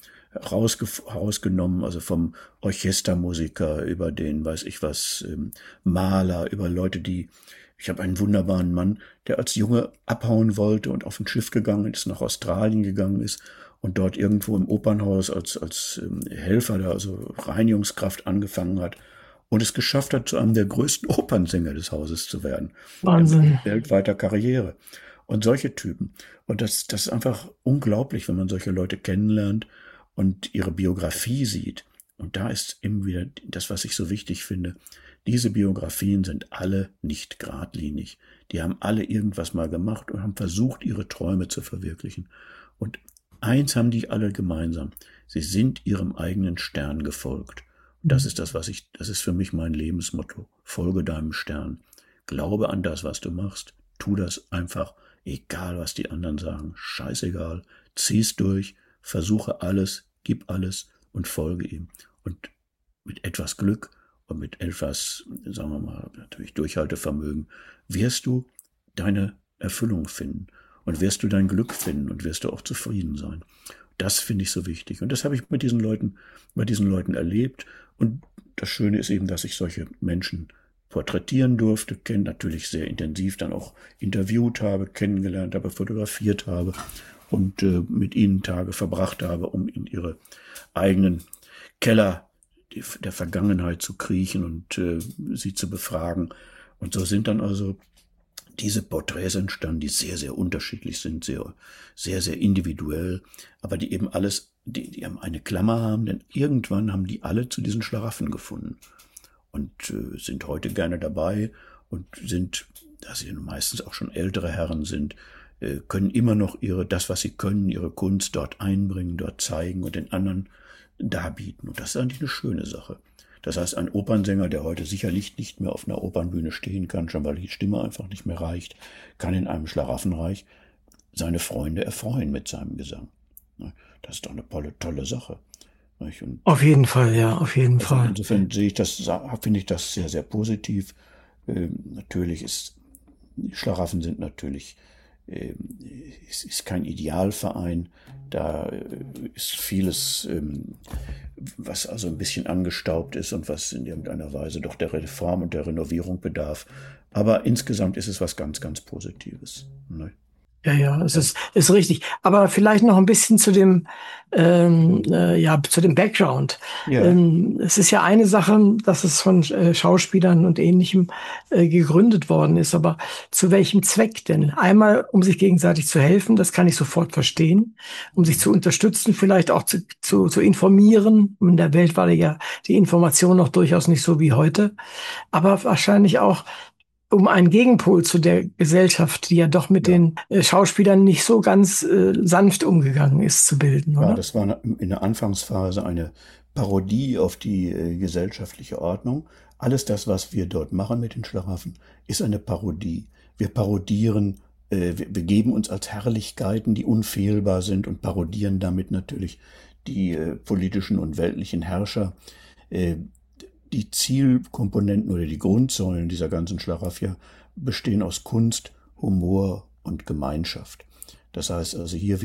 B: rausgenommen, also vom Orchestermusiker über den, weiß ich was, Maler, über Leute, ich habe einen wunderbaren Mann, der als Junge abhauen wollte und auf ein Schiff gegangen ist, nach Australien gegangen ist und dort irgendwo im Opernhaus als Helfer, also Reinigungskraft angefangen hat und es geschafft hat, zu einem der größten Opernsänger des Hauses zu werden.
A: Wahnsinn.
B: Weltweiter Karriere. Und solche Typen. Und das ist einfach unglaublich, wenn man solche Leute kennenlernt und ihre Biografie sieht. Und da ist eben wieder das, was ich so wichtig finde. Diese Biografien sind alle nicht geradlinig. Die haben alle irgendwas mal gemacht und haben versucht, ihre Träume zu verwirklichen. Und eins haben die alle gemeinsam. Sie sind ihrem eigenen Stern gefolgt. Und das ist das ist für mich mein Lebensmotto. Folge deinem Stern. Glaube an das, was du machst. Tu das einfach. Egal, was die anderen sagen, scheißegal, zieh's durch, versuche alles, gib alles und folge ihm. Und mit etwas Glück und mit etwas, sagen wir mal, natürlich Durchhaltevermögen, wirst du deine Erfüllung finden und wirst du dein Glück finden und wirst du auch zufrieden sein. Das finde ich so wichtig. Und das habe ich bei diesen Leuten erlebt. Und das Schöne ist eben, dass ich solche Menschen porträtieren durfte, natürlich sehr intensiv dann auch interviewt habe, kennengelernt habe, fotografiert habe und mit ihnen Tage verbracht habe, um in ihre eigenen Keller der Vergangenheit zu kriechen und sie zu befragen. Und so sind dann also diese Porträts entstanden, die sehr, sehr unterschiedlich sind, sehr, sehr, sehr individuell, aber die eben alles, die haben eine Klammer haben, denn irgendwann haben die alle zu diesen Schlaraffen gefunden und sind heute gerne dabei und sind, da sie meistens auch schon ältere Herren sind, können immer noch das, was sie können, ihre Kunst dort einbringen, dort zeigen und den anderen darbieten. Und das ist eigentlich eine schöne Sache. Das heißt, ein Opernsänger, der heute sicherlich nicht mehr auf einer Opernbühne stehen kann, schon weil die Stimme einfach nicht mehr reicht, kann in einem Schlaraffenreich seine Freunde erfreuen mit seinem Gesang. Das ist doch eine tolle Sache. Und
A: Auf jeden Fall, ja, auf jeden
B: also
A: Fall.
B: insofern finde ich das sehr, sehr positiv. Natürlich Schlaraffen sind natürlich, es ist kein Idealverein. Da ist vieles, was also ein bisschen angestaubt ist und was in irgendeiner Weise doch der Reform und der Renovierung bedarf. Aber insgesamt ist es was ganz, ganz Positives. Ne?
A: Ja, ja, ist richtig. Aber vielleicht noch ein bisschen zu zu dem Background.
B: Ja,
A: Es ist ja eine Sache, dass es von Schauspielern und Ähnlichem gegründet worden ist. Aber zu welchem Zweck denn? Einmal, um sich gegenseitig zu helfen, das kann ich sofort verstehen. Um sich zu unterstützen, vielleicht auch zu informieren. In der Welt war ja die Information noch durchaus nicht so wie heute. Aber wahrscheinlich auch um einen Gegenpol zu der Gesellschaft, die ja doch mit
B: ja.
A: den Schauspielern nicht so ganz sanft umgegangen ist, zu bilden,
B: Ja,
A: oder?
B: das war in der Anfangsphase eine Parodie auf die gesellschaftliche Ordnung. Alles das, was wir dort machen mit den Schlaraffen, ist eine Parodie. Wir parodieren, wir geben uns als Herrlichkeiten, die unfehlbar sind und parodieren damit natürlich die politischen und weltlichen Herrscher. Äh, Die Zielkomponenten oder die Grundsäulen dieser ganzen Schlaraffia bestehen aus Kunst, Humor und Gemeinschaft. Das heißt also, hier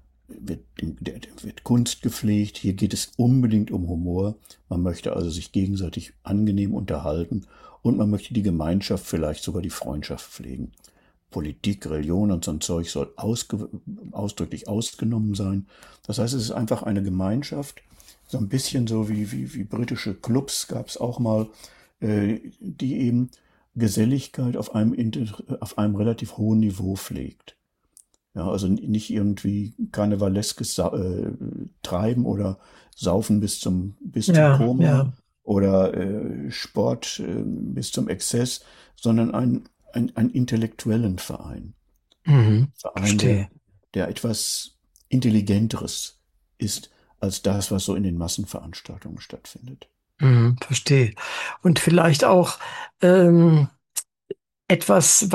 B: wird Kunst gepflegt, hier geht es unbedingt um Humor. Man möchte also sich gegenseitig angenehm unterhalten und man möchte die Gemeinschaft, vielleicht sogar die Freundschaft pflegen. Politik, Religion und so ein Zeug soll ausdrücklich ausgenommen sein. Das heißt, es ist einfach eine Gemeinschaft, so ein bisschen so wie britische Clubs gab es auch mal, die eben Geselligkeit auf einem relativ hohen Niveau pflegt. Ja, also nicht irgendwie karnevaleskes Treiben oder Saufen bis zum
A: Ja,
B: Koma
A: ja.
B: oder Sport bis zum Exzess, sondern einen intellektuellen Verein.
A: Mhm.
B: Verein,
A: Verstehe.
B: der etwas Intelligenteres ist als das, was so in den Massenveranstaltungen stattfindet.
A: Mhm. Verstehe. Und vielleicht auch ähm, etwas,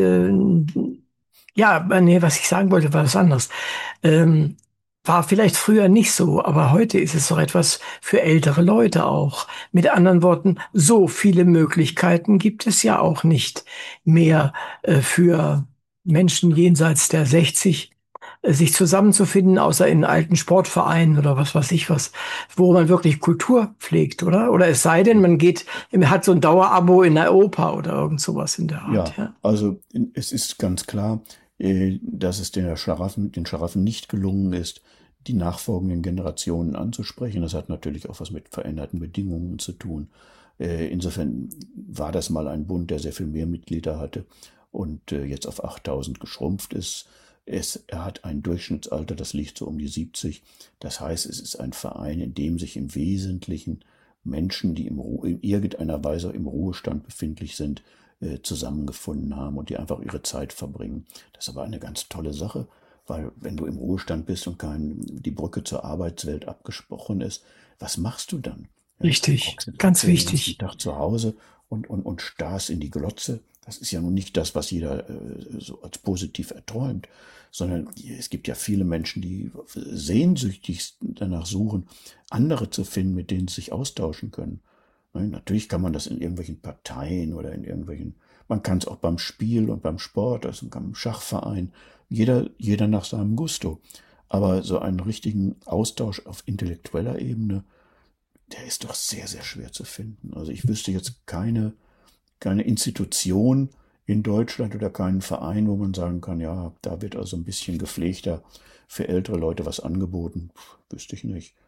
A: was ich sagen wollte, war was anderes. Ähm, War vielleicht früher nicht so, aber heute ist es doch etwas für ältere Leute auch. Mit anderen Worten, so viele Möglichkeiten gibt es ja auch nicht mehr für Menschen jenseits der 60, sich zusammenzufinden, außer in alten Sportvereinen oder was weiß ich was, wo man wirklich Kultur pflegt, oder? Oder es sei denn, man hat so ein Dauerabo in der Oper oder irgend sowas in der Art,
B: Ja,
A: ja.
B: also es ist ganz klar, dass es den Scharaffen nicht gelungen ist, die nachfolgenden Generationen anzusprechen. Das hat natürlich auch was mit veränderten Bedingungen zu tun. Insofern war das mal ein Bund, der sehr viel mehr Mitglieder hatte und jetzt auf 8000 geschrumpft ist. Er hat ein Durchschnittsalter, das liegt so um die 70. Das heißt, es ist ein Verein, in dem sich im Wesentlichen Menschen, die in irgendeiner Weise im Ruhestand befindlich sind, zusammengefunden haben und die einfach ihre Zeit verbringen. Das ist aber eine ganz tolle Sache, weil wenn du im Ruhestand bist und die Brücke zur Arbeitswelt abgesprochen ist, was machst du dann? Ja,
A: Richtig,
B: hockst
A: ganz
B: du den ganzen
A: wichtig.
B: Tag zu Hause und starrst in die Glotze. Das ist ja nun nicht das, was jeder so als positiv erträumt, sondern es gibt ja viele Menschen, die sehnsüchtig danach suchen, andere zu finden, mit denen sie sich austauschen können. Ne, natürlich kann man das in irgendwelchen Parteien oder man kann es auch beim Spiel und beim Sport, also beim Schachverein, jeder nach seinem Gusto. Aber so einen richtigen Austausch auf intellektueller Ebene, der ist doch sehr, sehr schwer zu finden. Also ich wüsste jetzt keine Institution in Deutschland oder keinen Verein, wo man sagen kann, ja, da wird also ein bisschen gepflegter für ältere Leute was angeboten. Wüsste ich nicht.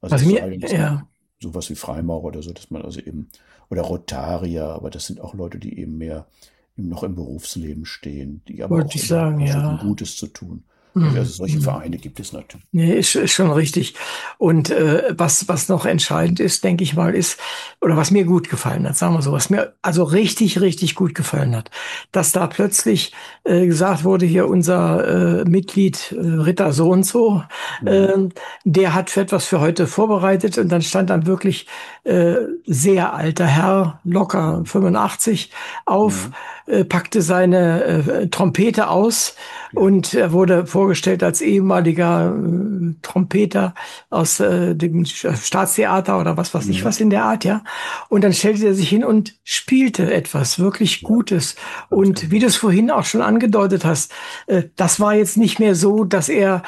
B: Also
A: Was
B: es
A: mir,
B: sei denn, es sind
A: ja.
B: sowas wie Freimaurer oder so, dass man also eben, oder Rotarier, aber das sind auch Leute, die eben mehr eben noch im Berufsleben stehen, die aber
A: Wollte
B: auch
A: ich
B: immer
A: sagen,
B: versuchen,
A: ja.
B: Gutes zu tun. Nicht? Also
A: Hm,
B: solche
A: hm.
B: Vereine gibt es natürlich.
A: Nee, ist schon richtig. Und was noch entscheidend ist, denke ich mal, ist, oder was mir gut gefallen hat, sagen wir so, was mir also richtig, richtig gut gefallen hat, dass da plötzlich gesagt wurde, hier unser Mitglied Ritter so und so,
B: Mhm.
A: äh, der hat für etwas für heute vorbereitet und dann stand dann wirklich sehr alter Herr, locker
B: Mhm.
A: 85, auf,
B: Mhm.
A: packte seine Trompete aus
B: Ja.
A: und er wurde vorgestellt als ehemaliger Trompeter aus dem Staatstheater oder was weiß ich
B: Mhm.
A: was in der Art, ja. Und dann stellte er sich hin und spielte etwas wirklich
B: Ja,
A: Gutes.
B: ganz
A: Und wie
B: genau.
A: du es vorhin auch schon angedeutet hast, das war jetzt nicht mehr so, dass er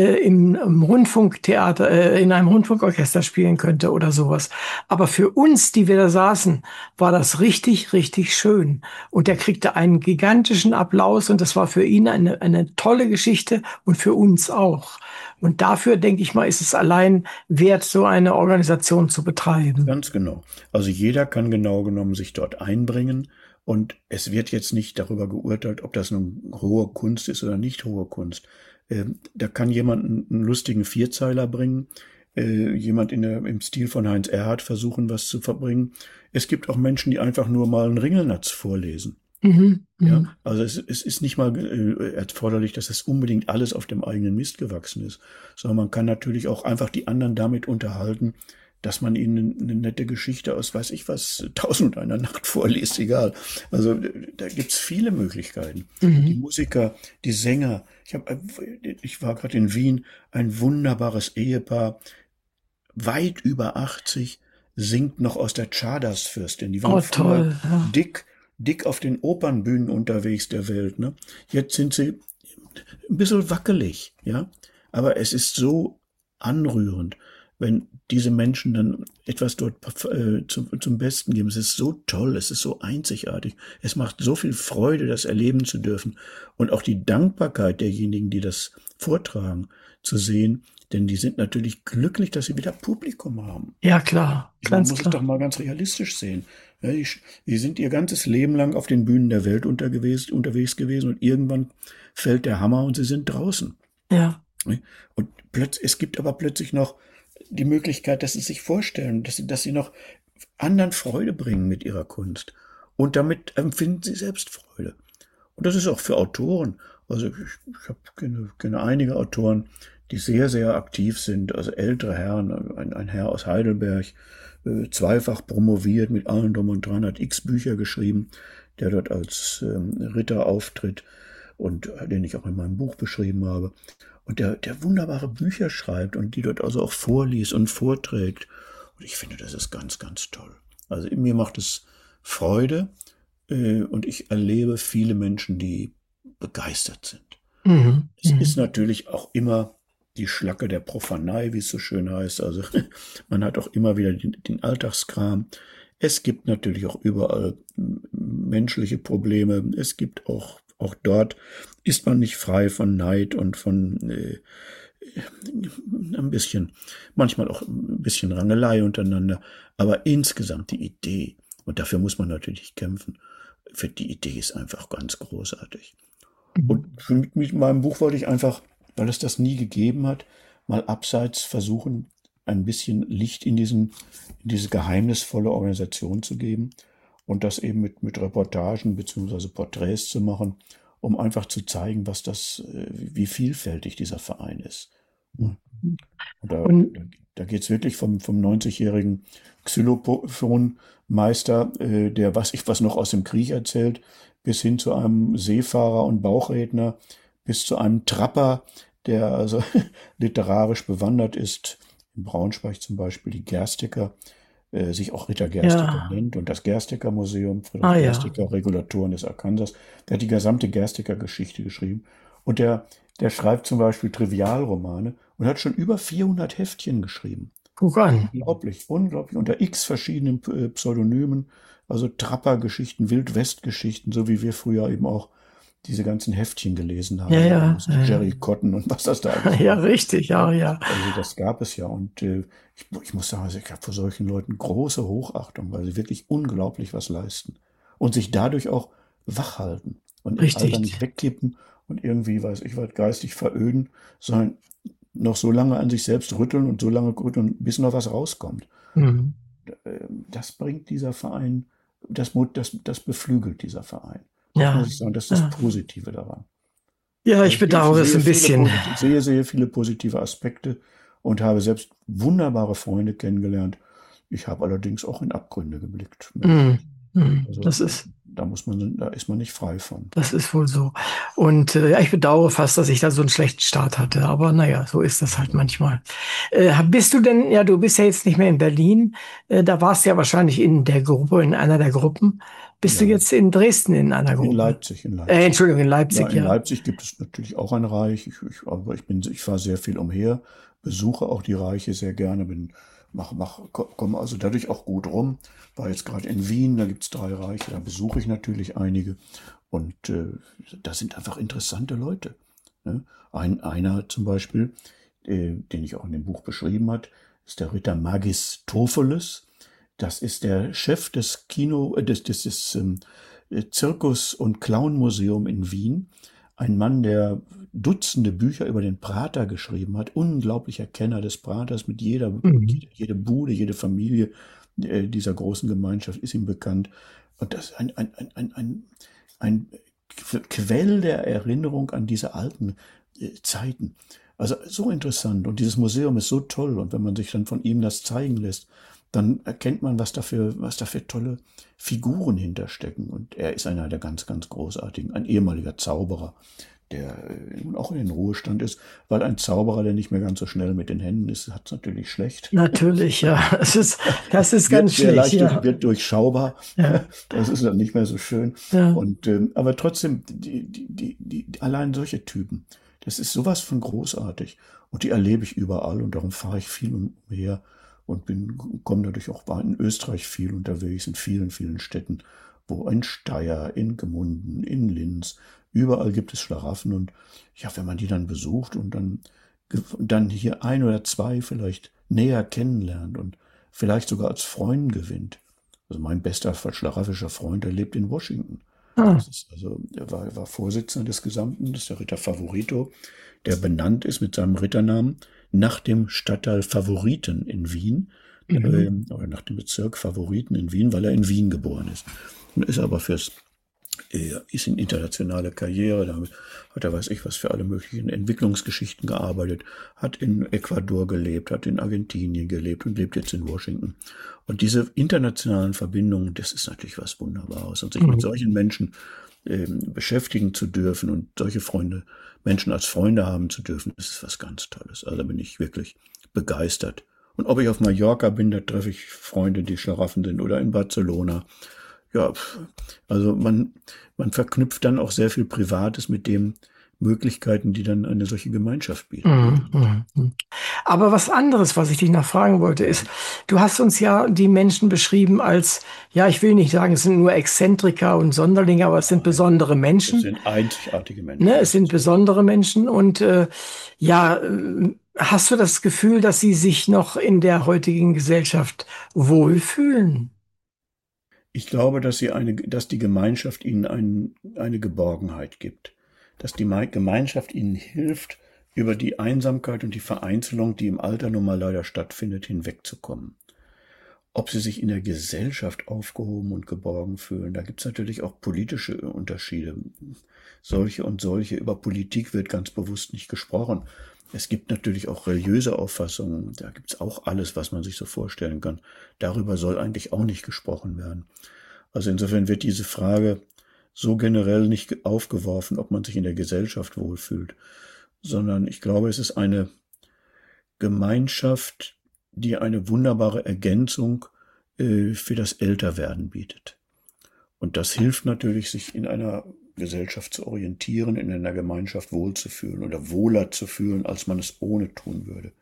A: im Rundfunktheater, in einem Rundfunkorchester spielen könnte oder sowas. Aber für uns, die wir da saßen, war das richtig, richtig schön. Und er
B: Ja.
A: kriegte einen gigantischen Applaus und das war für ihn eine tolle Geschichte und für uns auch. Und dafür, denke ich mal, ist es allein wert, so eine Organisation zu betreiben.
B: Ganz genau. Also jeder kann genau genommen sich dort einbringen und es wird jetzt nicht darüber geurteilt, ob das nun hohe Kunst ist oder nicht hohe Kunst. Da kann jemand einen lustigen Vierzeiler bringen, jemand im Stil von Heinz Erhardt versuchen, was zu verbringen. Es gibt auch Menschen, die einfach nur mal einen Ringelnatz vorlesen.
A: Mhm,
B: Ja,
A: mhm.
B: also es ist nicht mal erforderlich, dass es unbedingt alles auf dem eigenen Mist gewachsen ist, sondern man kann natürlich auch einfach die anderen damit unterhalten, dass man ihnen eine nette Geschichte aus, weiß ich was, Tausend und einer Nacht vorliest, egal. Also da gibt's viele Möglichkeiten. Die
A: Mhm.
B: Musiker, die Sänger. Ich war gerade in Wien, ein wunderbares Ehepaar, weit über 80, singt noch aus der Czardas-Fürstin. Die waren
A: Oh,
B: früher
A: toll. Ja.
B: dick auf den Opernbühnen unterwegs der Welt. Ne? Jetzt sind sie ein bisschen wackelig, ja. Aber es ist so anrührend, wenn diese Menschen dann etwas dort zum Besten geben. Es ist so toll, es ist so einzigartig. Es macht so viel Freude, das erleben zu dürfen. Und auch die Dankbarkeit derjenigen, die das vortragen, zu sehen. Denn die sind natürlich glücklich, dass sie wieder Publikum haben.
A: Ja, klar,
B: Man
A: ganz
B: muss es doch
A: klar.
B: mal ganz realistisch sehen. Ja, die sind ihr ganzes Leben lang auf den Bühnen der Welt unterwegs gewesen und irgendwann fällt der Hammer und sie sind draußen.
A: Ja.
B: Und es gibt aber plötzlich noch die Möglichkeit, dass sie sich vorstellen, dass sie noch anderen Freude bringen mit ihrer Kunst. Und damit empfinden sie selbst Freude. Und das ist auch für Autoren. Also ich kenne einige Autoren, die sehr, sehr aktiv sind. Also ältere Herren, ein Herr aus Heidelberg, zweifach promoviert mit allem drum und dran, hat x Bücher geschrieben, der dort als Ritter auftritt und den ich auch in meinem Buch beschrieben habe. Und der wunderbare Bücher schreibt und die dort also auch vorliest und vorträgt. Und ich finde, das ist ganz, ganz toll. Also mir macht es Freude und ich erlebe viele Menschen, die begeistert sind.
A: Mhm.
B: Es ist
A: Mhm.
B: natürlich auch immer die Schlacke der Profanei, wie es so schön heißt. Also man hat auch immer wieder den Alltagskram. Es gibt natürlich auch überall menschliche Probleme. Es gibt auch dort ist man nicht frei von Neid und von ein bisschen, manchmal auch ein bisschen Rangelei untereinander. Aber insgesamt die Idee, und dafür muss man natürlich kämpfen, für die Idee ist einfach ganz großartig. Und
A: Mhm.
B: mit meinem Buch wollte ich einfach, weil es das nie gegeben hat, mal abseits versuchen, ein bisschen Licht in diese geheimnisvolle Organisation zu geben und das eben mit Reportagen beziehungsweise Porträts zu machen, um einfach zu zeigen, wie vielfältig dieser Verein ist. Und
A: Und
B: da geht es wirklich vom 90-jährigen Xylophonmeister, der was noch aus dem Krieg erzählt, bis hin zu einem Seefahrer und Bauchredner, bis zu einem Trapper, der also literarisch bewandert ist. In Braunschweig zum Beispiel die Gersticker, sich auch Ritter Gersticker
A: ja,
B: nennt und das Gersticker Museum,
A: ah
B: Friedrich
A: ja.
B: Gersticker, Regulatoren des Arkansas, der hat die gesamte Gersticker Geschichte geschrieben. Und der schreibt zum Beispiel Trivialromane und hat schon über 400 Heftchen geschrieben.
A: Guck an.
B: Unglaublich, unglaublich. Unter x verschiedenen Pseudonymen, also Trapper-Geschichten, Wildwest-Geschichten, so wie wir früher eben auch diese ganzen Heftchen gelesen
A: Ja,
B: habe,
A: ja,
B: aus Jerry Cotton und was das da alles
A: ja,
B: war.
A: richtig, ja, ja.
B: Also das gab es ja. Und ich muss sagen, also ich habe vor solchen Leuten große Hochachtung, weil sie wirklich unglaublich was leisten. Und sich dadurch auch wach halten und im Alter
A: Richtig.
B: nicht wegkippen und irgendwie, weiß ich was, geistig veröden, sondern noch so lange an sich selbst rütteln und so lange rütteln, bis noch was rauskommt.
A: Mhm.
B: Das bringt dieser Verein, das beflügelt dieser Verein. Das muss
A: Ja,
B: ich sagen, das ist das
A: ja.
B: Positive daran.
A: Ja,
B: Also
A: ich bedauere es ein bisschen.
B: sehe viele positive Aspekte und habe selbst wunderbare Freunde kennengelernt. Ich habe allerdings auch in Abgründe geblickt,
A: Mhm.
B: menschlich.
A: Mhm.
B: Also da ist man nicht frei von.
A: Das ist wohl so. Und ja, ich bedauere fast, dass ich da so einen schlechten Start hatte. Aber naja, so ist das halt manchmal. Bist du denn, ja, du bist ja jetzt nicht mehr in Berlin. Da warst du ja wahrscheinlich in der Gruppe, in einer der Gruppen. Bist du
B: Ja,
A: jetzt in Dresden in einer Gruppe?
B: In Leipzig.
A: Entschuldigung, in
B: Ja,
A: Leipzig,
B: in
A: ja.
B: Leipzig gibt es natürlich auch ein Reich. Aber ich fahre sehr viel umher, besuche auch die Reiche sehr gerne, komme also dadurch auch gut rum. War jetzt gerade in Wien, da gibt es 3 Reiche, da besuche ich natürlich einige. Und da sind einfach interessante Leute. Ne? Einer zum Beispiel, den ich auch in dem Buch beschrieben hat, ist der Ritter Magistopheles. Das ist der Chef des Zirkus- und Clownmuseum in Wien. Ein Mann, der Dutzende Bücher über den Prater geschrieben hat, unglaublicher Kenner des Praters,
A: Mhm.
B: jede Bude, jede Familie dieser großen Gemeinschaft ist ihm bekannt. Und das ist ein Quell der Erinnerung an diese alten Zeiten. Also so interessant. Und dieses Museum ist so toll. Und wenn man sich dann von ihm das zeigen lässt, dann erkennt man, was da für tolle Figuren hinterstecken. Und er ist einer der ganz, ganz großartigen, ein ehemaliger Zauberer, der nun auch in den Ruhestand ist, weil ein Zauberer, der nicht mehr ganz so schnell mit den Händen ist, hat es natürlich schlecht.
A: Natürlich, ja. Das ist
B: Wird
A: ganz
B: sehr
A: schlecht,
B: leicht,
A: ja.
B: wird durchschaubar.
A: Ja,
B: Das ist dann nicht mehr so schön.
A: ja.
B: Und, aber trotzdem, allein solche Typen, das ist sowas von großartig. Und die erlebe ich überall und darum fahre ich viel umher und komme dadurch auch war in Österreich viel unterwegs, in vielen, vielen Städten, wo in Steyr, in Gmunden, in Linz, überall gibt es Schlaraffen und ja, wenn man die dann besucht und dann hier ein oder zwei vielleicht näher kennenlernt und vielleicht sogar als Freund gewinnt. Also mein bester schlaraffischer Freund, der lebt in Washington.
A: Ah,
B: Das ist also, er war Vorsitzender des Gesamten, das ist der Ritter Favorito, der benannt ist mit seinem Ritternamen nach dem Stadtteil Favoriten in Wien,
A: mhm.
B: oder nach dem Bezirk Favoriten in Wien, weil er in Wien geboren ist. Und ist aber er ist in internationale Karriere, damit hat er weiß ich was für alle möglichen Entwicklungsgeschichten gearbeitet, hat in Ecuador gelebt, hat in Argentinien gelebt und lebt jetzt in Washington. Und diese internationalen Verbindungen, das ist natürlich was Wunderbares. Und sich mit
A: Mhm.
B: solchen Menschen beschäftigen zu dürfen und solche Menschen als Freunde haben zu dürfen, das ist was ganz Tolles. Also da bin ich wirklich begeistert. Und ob ich auf Mallorca bin, da treffe ich Freunde, die Schlaraffen sind, oder in Barcelona. Ja, also man verknüpft dann auch sehr viel Privates mit den Möglichkeiten, die dann eine solche Gemeinschaft
A: Mhm,
B: bietet.
A: mhm, mhm. Aber was anderes, was ich dich noch fragen wollte,
B: Ja,
A: ist, du hast uns ja die Menschen beschrieben als, ja, ich will nicht sagen, es sind nur Exzentriker und Sonderlinge, aber es sind
B: nein,
A: besondere
B: das
A: Menschen,
B: sind einzigartige
A: ne?
B: Menschen,
A: Es
B: das
A: sind
B: ist richtig.
A: besondere Menschen und ja, hast du das Gefühl, dass sie sich noch in der heutigen Gesellschaft wohlfühlen?
B: Ich glaube, dass die Gemeinschaft ihnen eine Geborgenheit gibt, dass die Gemeinschaft ihnen hilft, über die Einsamkeit und die Vereinzelung, die im Alter nun mal leider stattfindet, hinwegzukommen. Ob sie sich in der Gesellschaft aufgehoben und geborgen fühlen, da gibt es natürlich auch politische Unterschiede. Solche und solche. Über Politik wird ganz bewusst nicht gesprochen. Es gibt natürlich auch religiöse Auffassungen. Da gibt es auch alles, was man sich so vorstellen kann. Darüber soll eigentlich auch nicht gesprochen werden. Also insofern wird diese Frage so generell nicht aufgeworfen, ob man sich in der Gesellschaft wohlfühlt, sondern ich glaube, es ist eine Gemeinschaft, die eine wunderbare Ergänzung für das Älterwerden bietet. Und das hilft natürlich, sich in einer Gesellschaft zu orientieren, in einer Gemeinschaft wohlzufühlen oder wohler zu fühlen, als man es ohne tun würde.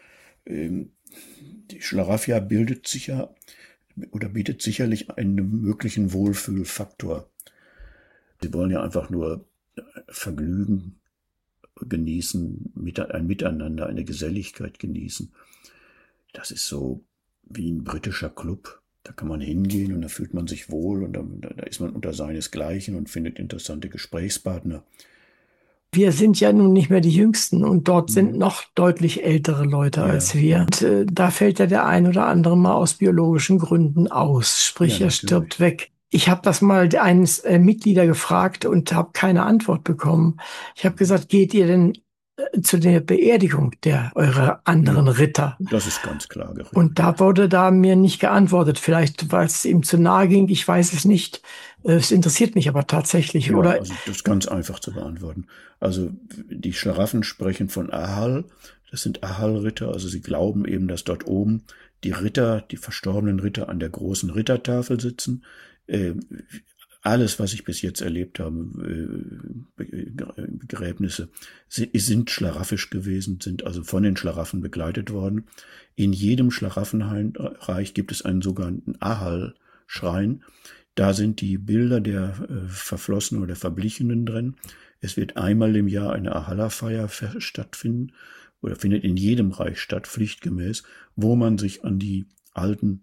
B: Ähm, Die Schlaraffia bildet sicher oder bietet sicherlich einen möglichen Wohlfühlfaktor. Sie wollen ja einfach nur Vergnügen genießen, ein Miteinander, eine Geselligkeit genießen. Das ist so wie ein britischer Club. Da kann man hingehen und da fühlt man sich wohl und da ist man unter seinesgleichen und findet interessante Gesprächspartner.
A: Wir sind ja nun nicht mehr die Jüngsten und dort sind
B: Mhm.
A: noch deutlich ältere Leute
B: Ja,
A: als wir.
B: ja,
A: Und, da fällt ja der ein oder andere mal aus biologischen Gründen aus,
B: ja,
A: sprich er stirbt
B: natürlich.
A: weg. Ich habe das mal eines Mitglieder gefragt und habe keine Antwort bekommen. Ich habe gesagt, geht ihr denn zu der Beerdigung der eurer anderen
B: Ja,
A: Ritter?
B: das ist ganz klar
A: Und
B: geregelt.
A: da wurde da mir nicht geantwortet. Vielleicht, weil es ihm zu nahe ging, ich weiß es nicht. Es interessiert mich aber tatsächlich.
B: Ja,
A: Oder
B: also das ist ganz einfach zu beantworten. Also die Schlaraffen sprechen von Ahal. Das sind Ahal-Ritter. Also sie glauben eben, dass dort oben die Ritter, die verstorbenen Ritter an der großen Rittertafel sitzen. Äh, Alles, was ich bis jetzt erlebt habe, Begräbnisse, sind schlarafisch gewesen, sind also von den Schlaraffen begleitet worden. In jedem Schlaraffenreich gibt es einen sogenannten Ahal-Schrein. Da sind die Bilder der Verflossenen oder Verblichenen drin. Es wird einmal im Jahr eine Ahalla-Feier stattfinden oder findet in jedem Reich statt, pflichtgemäß, wo man sich an die alten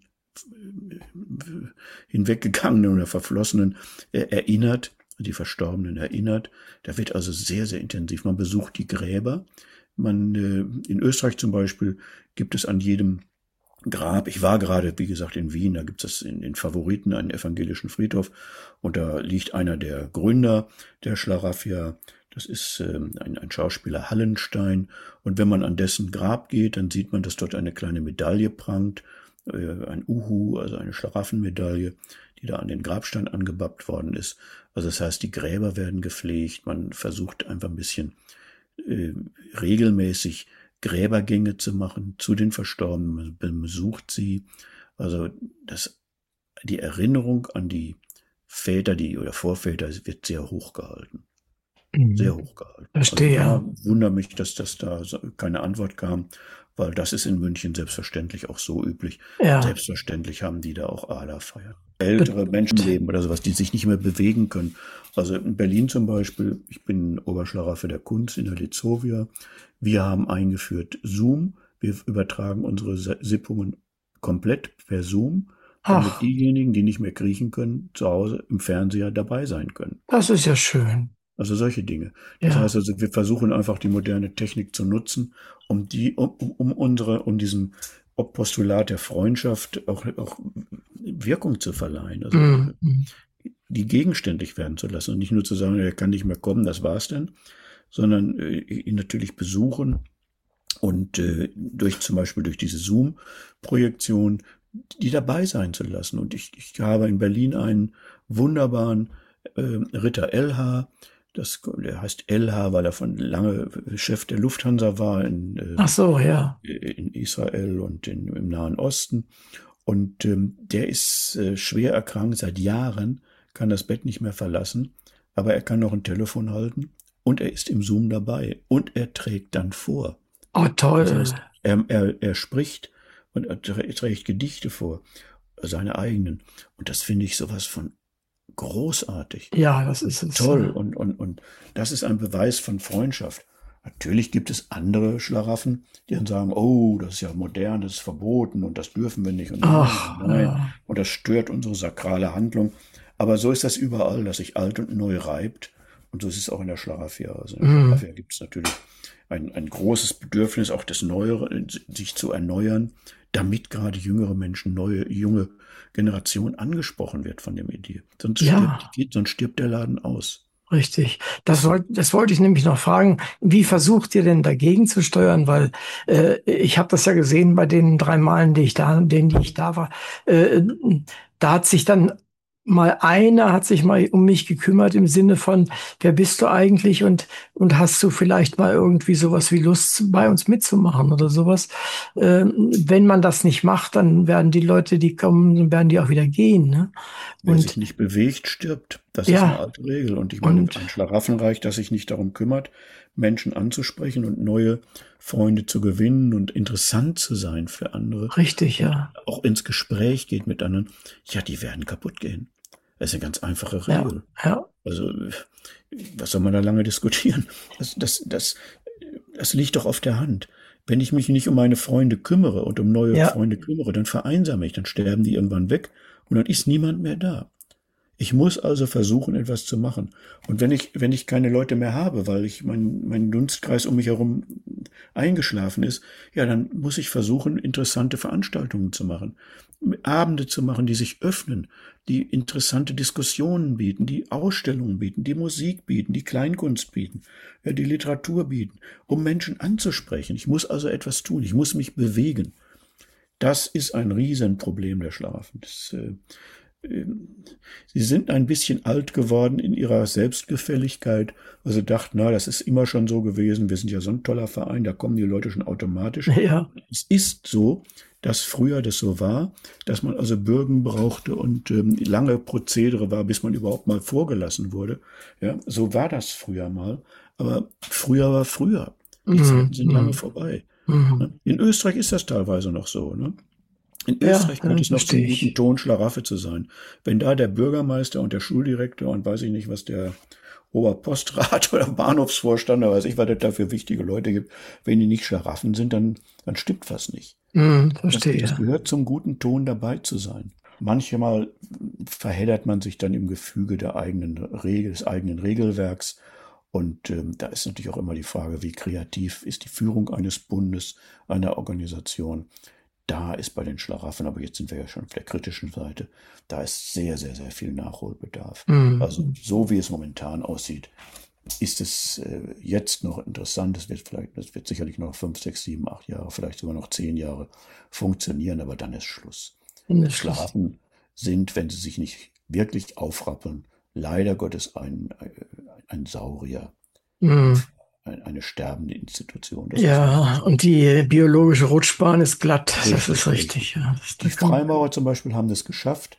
B: hinweggegangenen oder Verflossenen erinnert, die Verstorbenen erinnert. Da wird also sehr, sehr intensiv. Man besucht die Gräber. In Österreich zum Beispiel gibt es an jedem Grab. Ich war gerade, wie gesagt, in Wien, da gibt es in den Favoriten einen evangelischen Friedhof und da liegt einer der Gründer der Schlaraffia. Das ist ein Schauspieler Hallenstein und wenn man an dessen Grab geht, dann sieht man, dass dort eine kleine Medaille prangt, ein Uhu, also eine Schlaraffenmedaille, die da an den Grabstein angebappt worden ist. Also das heißt, die Gräber werden gepflegt, man versucht einfach ein bisschen äh, regelmäßig Gräbergänge zu machen zu den Verstorbenen, man besucht sie. Also die Erinnerung an die Väter, oder Vorväter, wird sehr hoch gehalten. Sehr hoch gehalten. Also da
A: verstehe.
B: wundert mich, dass das da keine Antwort kam, weil das ist in München selbstverständlich auch so üblich.
A: Ja.
B: Selbstverständlich haben die da auch Aderfeier. Ältere Menschen leben oder sowas, die sich nicht mehr bewegen können. Also in Berlin zum Beispiel, ich bin Oberschlaraffe der Kunst in der Lizovia. Wir haben eingeführt Zoom. Wir übertragen unsere Sippungen komplett per Zoom, damit
A: Ach,
B: diejenigen, die nicht mehr kriechen können, zu Hause im Fernseher dabei sein können.
A: das ist ja schön.
B: Also solche Dinge. Das heißt
A: Ja.
B: also, wir versuchen einfach die moderne Technik zu nutzen, um diesem Postulat der Freundschaft auch Wirkung zu verleihen. Also
A: Mhm.
B: die gegenständig werden zu lassen und nicht nur zu sagen, er kann nicht mehr kommen, das war's denn, sondern ihn natürlich besuchen und zum Beispiel durch diese Zoom-Projektion die dabei sein zu lassen. Und ich habe in Berlin einen wunderbaren Ritter Elha. Der heißt Elha, weil er von lange Chef der Lufthansa war
A: Ach so, ja.
B: in Israel und im Nahen Osten. Und der ist schwer erkrankt seit Jahren, kann das Bett nicht mehr verlassen, aber er kann noch ein Telefon halten und er ist im Zoom dabei und er trägt dann vor.
A: Oh,
B: Das
A: toll.
B: heißt, er spricht und er trägt Gedichte vor, seine eigenen. Und das finde ich sowas von großartig
A: Ja, das
B: und
A: ist es.
B: toll. Und das ist ein Beweis von Freundschaft. Natürlich gibt es andere Schlaraffen, die dann sagen, oh, das ist ja modern, das ist verboten und das dürfen wir nicht und nein und
A: Ach,
B: nein.
A: ja.
B: Und das stört unsere sakrale Handlung. Aber so ist das überall, dass sich alt und neu reibt. Und so ist es auch in der Schlaraffia. Also in der
A: Mhm.
B: Schlaraffia gibt es natürlich ein großes Bedürfnis, auch das Neuere, sich zu erneuern, damit gerade jüngere Menschen, junge Generation angesprochen wird von der Idee.
A: Ja,
B: Sonst stirbt der Laden aus.
A: richtig.
B: Ist so.
A: Das wollte ich nämlich noch fragen. Wie versucht ihr denn dagegen zu steuern? Weil ich habe das ja gesehen bei den 3 Malen, die ich da war. Äh, Da hat sich dann einer hat sich mal um mich gekümmert im Sinne von, wer bist du eigentlich und hast du vielleicht mal irgendwie sowas wie Lust bei uns mitzumachen oder sowas? Wenn man das nicht macht, dann werden die Leute, die kommen, dann werden die auch wieder gehen, ne?
B: Wer sich
A: Und
B: nicht bewegt, stirbt. Das ist eine
A: ja,
B: alte Regel. Und ich meine,
A: und
B: ein Schlaraffenreich, das sich nicht darum kümmert, Menschen anzusprechen und neue Freunde zu gewinnen und interessant zu sein für andere
A: richtig,
B: und
A: ja.
B: auch ins Gespräch geht mit anderen, ja, die werden kaputt gehen. Das ist eine ganz einfache
A: Ja,
B: Regel.
A: ja,
B: Also, was soll man da lange diskutieren? Das liegt doch auf der Hand. Wenn ich mich nicht um meine Freunde kümmere und um neue
A: ja,
B: Freunde kümmere, dann vereinsame ich, dann sterben die irgendwann weg und dann ist niemand mehr da. Ich muss also versuchen, etwas zu machen. Und wenn ich keine Leute mehr habe, weil mein Dunstkreis um mich herum eingeschlafen ist, ja, dann muss ich versuchen, interessante Veranstaltungen zu machen. Abende zu machen, die sich öffnen, die interessante Diskussionen bieten, die Ausstellungen bieten, die Musik bieten, die Kleinkunst bieten, ja, die Literatur bieten, um Menschen anzusprechen. Ich muss also etwas tun. Ich muss mich bewegen. Das ist ein Riesenproblem der Schlaraffen. Sie sind ein bisschen alt geworden in ihrer Selbstgefälligkeit, weil sie dachten, na, das ist immer schon so gewesen, wir sind ja so ein toller Verein, da kommen die Leute schon automatisch.
A: ja.
B: Es ist so, dass früher das so war, dass man also Bürgen brauchte und lange Prozedere war, bis man überhaupt mal vorgelassen wurde. Ja, so war das früher mal, aber früher war früher. Die
A: Mhm,
B: Zeiten sind lange
A: mhm,
B: vorbei.
A: mhm.
B: In Österreich ist das teilweise noch so, ne? In
A: Ja,
B: Österreich gehört es noch zum
A: verstehe
B: guten
A: ich.
B: Ton, Schlarafffe zu sein. Wenn da der Bürgermeister und der Schuldirektor und weiß ich nicht, was der Oberpostrat oder Bahnhofsvorstand oder weiß ich, was es da für wichtige Leute gibt, wenn die nicht Schlaraffen sind, dann stimmt was nicht.
A: Mhm,
B: Das
A: verstehe.
B: gehört zum guten Ton, dabei zu sein. Manchmal verheddert man sich dann im Gefüge der eigenen Regel, des eigenen Regelwerks. Und da ist natürlich auch immer die Frage, wie kreativ ist die Führung eines Bundes, einer Organisation. Da ist bei den Schlaraffen, aber jetzt sind wir ja schon auf der kritischen Seite, da ist sehr, sehr, sehr viel Nachholbedarf. Also
A: Mhm.
B: so wie es momentan aussieht, ist es jetzt noch interessant. Das wird sicherlich noch 5, 6, 7, 8 Jahre, vielleicht sogar noch 10 Jahre funktionieren, aber dann ist Schluss.
A: Mindestens.
B: Schlaraffen sind, wenn sie sich nicht wirklich aufrappeln, leider Gottes ein Saurier, ein,
A: Mhm.
B: eine sterbende Institution. Das muss man
A: Ja, und die biologische Rutschbahn ist glatt. Das ist
B: richtig, richtig.
A: richtig. Ja, da
B: Die
A: kann man.
B: Freimaurer zum Beispiel haben das geschafft,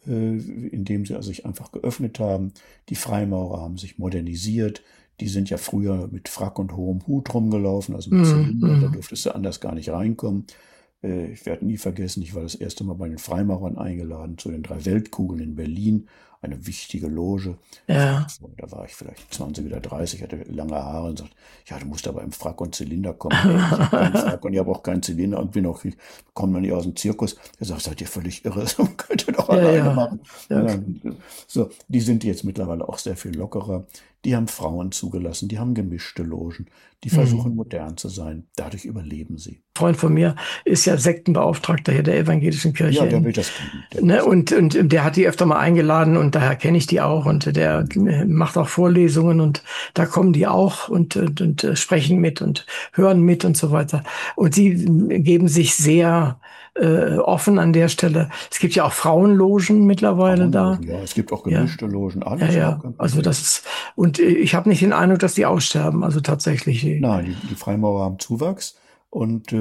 B: indem sie also sich einfach geöffnet haben. Die Freimaurer haben sich modernisiert. Die sind ja früher mit Frack und hohem Hut rumgelaufen, also mit
A: Mhm.
B: Zylindern. Da
A: Mhm.
B: durftest du anders gar nicht reinkommen. Ich werde nie vergessen, ich war das erste Mal bei den Freimaurern eingeladen zu den 3 Weltkugeln in Berlin. Eine wichtige Loge.
A: Ja.
B: Da war ich vielleicht 20 oder 30, hatte lange Haare und sagt, ja, du musst aber im Frack und Zylinder kommen. Nee, ich habe keinen Frack und ich habe auch keinen Zylinder und komme noch nicht aus dem Zirkus. Er sagt, seid ihr völlig irre, das könnt ihr doch
A: Ja,
B: alleine
A: ja.
B: machen.
A: Ja.
B: Ja, so, die sind jetzt mittlerweile auch sehr viel lockerer. Die haben Frauen zugelassen, die haben gemischte Logen, die versuchen
A: Mhm.
B: modern zu sein. Dadurch überleben sie.
A: Freund von mir ist ja Sektenbeauftragter hier der evangelischen Kirche
B: Ja, der
A: in,
B: will das kennen. Der will
A: ne,
B: das kennen.
A: und der hat die öfter mal eingeladen und daher kenne ich die auch und der macht auch Vorlesungen und da kommen die auch und sprechen mit und hören mit und so weiter. Und sie geben sich sehr offen an der Stelle. Es gibt ja auch Frauenlogen mittlerweile da.
B: Frauenlogen, ja, es gibt auch
A: Ja,
B: gemischte Logen,
A: ja,
B: alles überhaupt
A: ja.
B: kein
A: Also
B: Problem.
A: das ist, und ich habe nicht den Eindruck, dass die aussterben. Also tatsächlich.
B: Nein, die Freimaurer haben Zuwachs und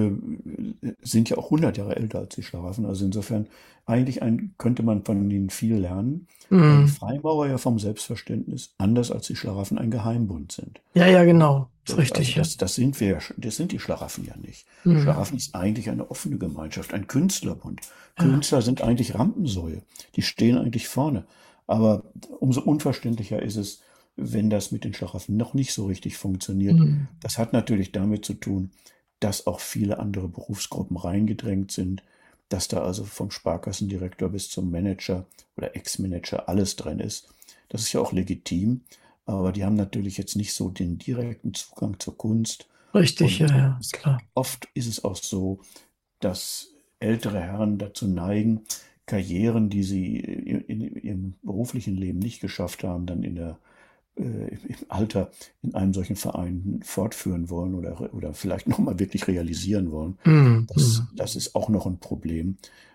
B: sind ja auch 100 Jahre älter als die Schlaraffen. Also insofern könnte man von ihnen viel lernen, weil die
A: Mhm.
B: Freimaurer ja vom Selbstverständnis anders als die Schlaraffen ein Geheimbund sind.
A: Ja, ja, genau. Ist
B: Also
A: richtig, ja.
B: das sind wir, das sind die Schlaraffen ja nicht.
A: Mhm.
B: Schlaraffen ist eigentlich eine offene Gemeinschaft, ein Künstlerbund.
A: Ja.
B: Künstler sind eigentlich Rampensäue. Die stehen eigentlich vorne. Aber umso unverständlicher ist es, wenn das mit den Schlaraffen noch nicht so richtig funktioniert.
A: Mhm.
B: Das hat natürlich damit zu tun, dass auch viele andere Berufsgruppen reingedrängt sind, dass da also vom Sparkassendirektor bis zum Manager oder Ex-Manager alles drin ist. Das ist ja auch legitim. Aber die haben natürlich jetzt nicht so den direkten Zugang zur Kunst.
A: Richtig, ja,
B: Und
A: ja, klar.
B: oft ist es auch so, dass ältere Herren dazu neigen, Karrieren, die sie in ihrem beruflichen Leben nicht geschafft haben, dann im Alter in einem solchen Verein fortführen wollen oder vielleicht nochmal wirklich realisieren wollen.
A: Mhm. Mhm.
B: Das ist auch noch ein Problem.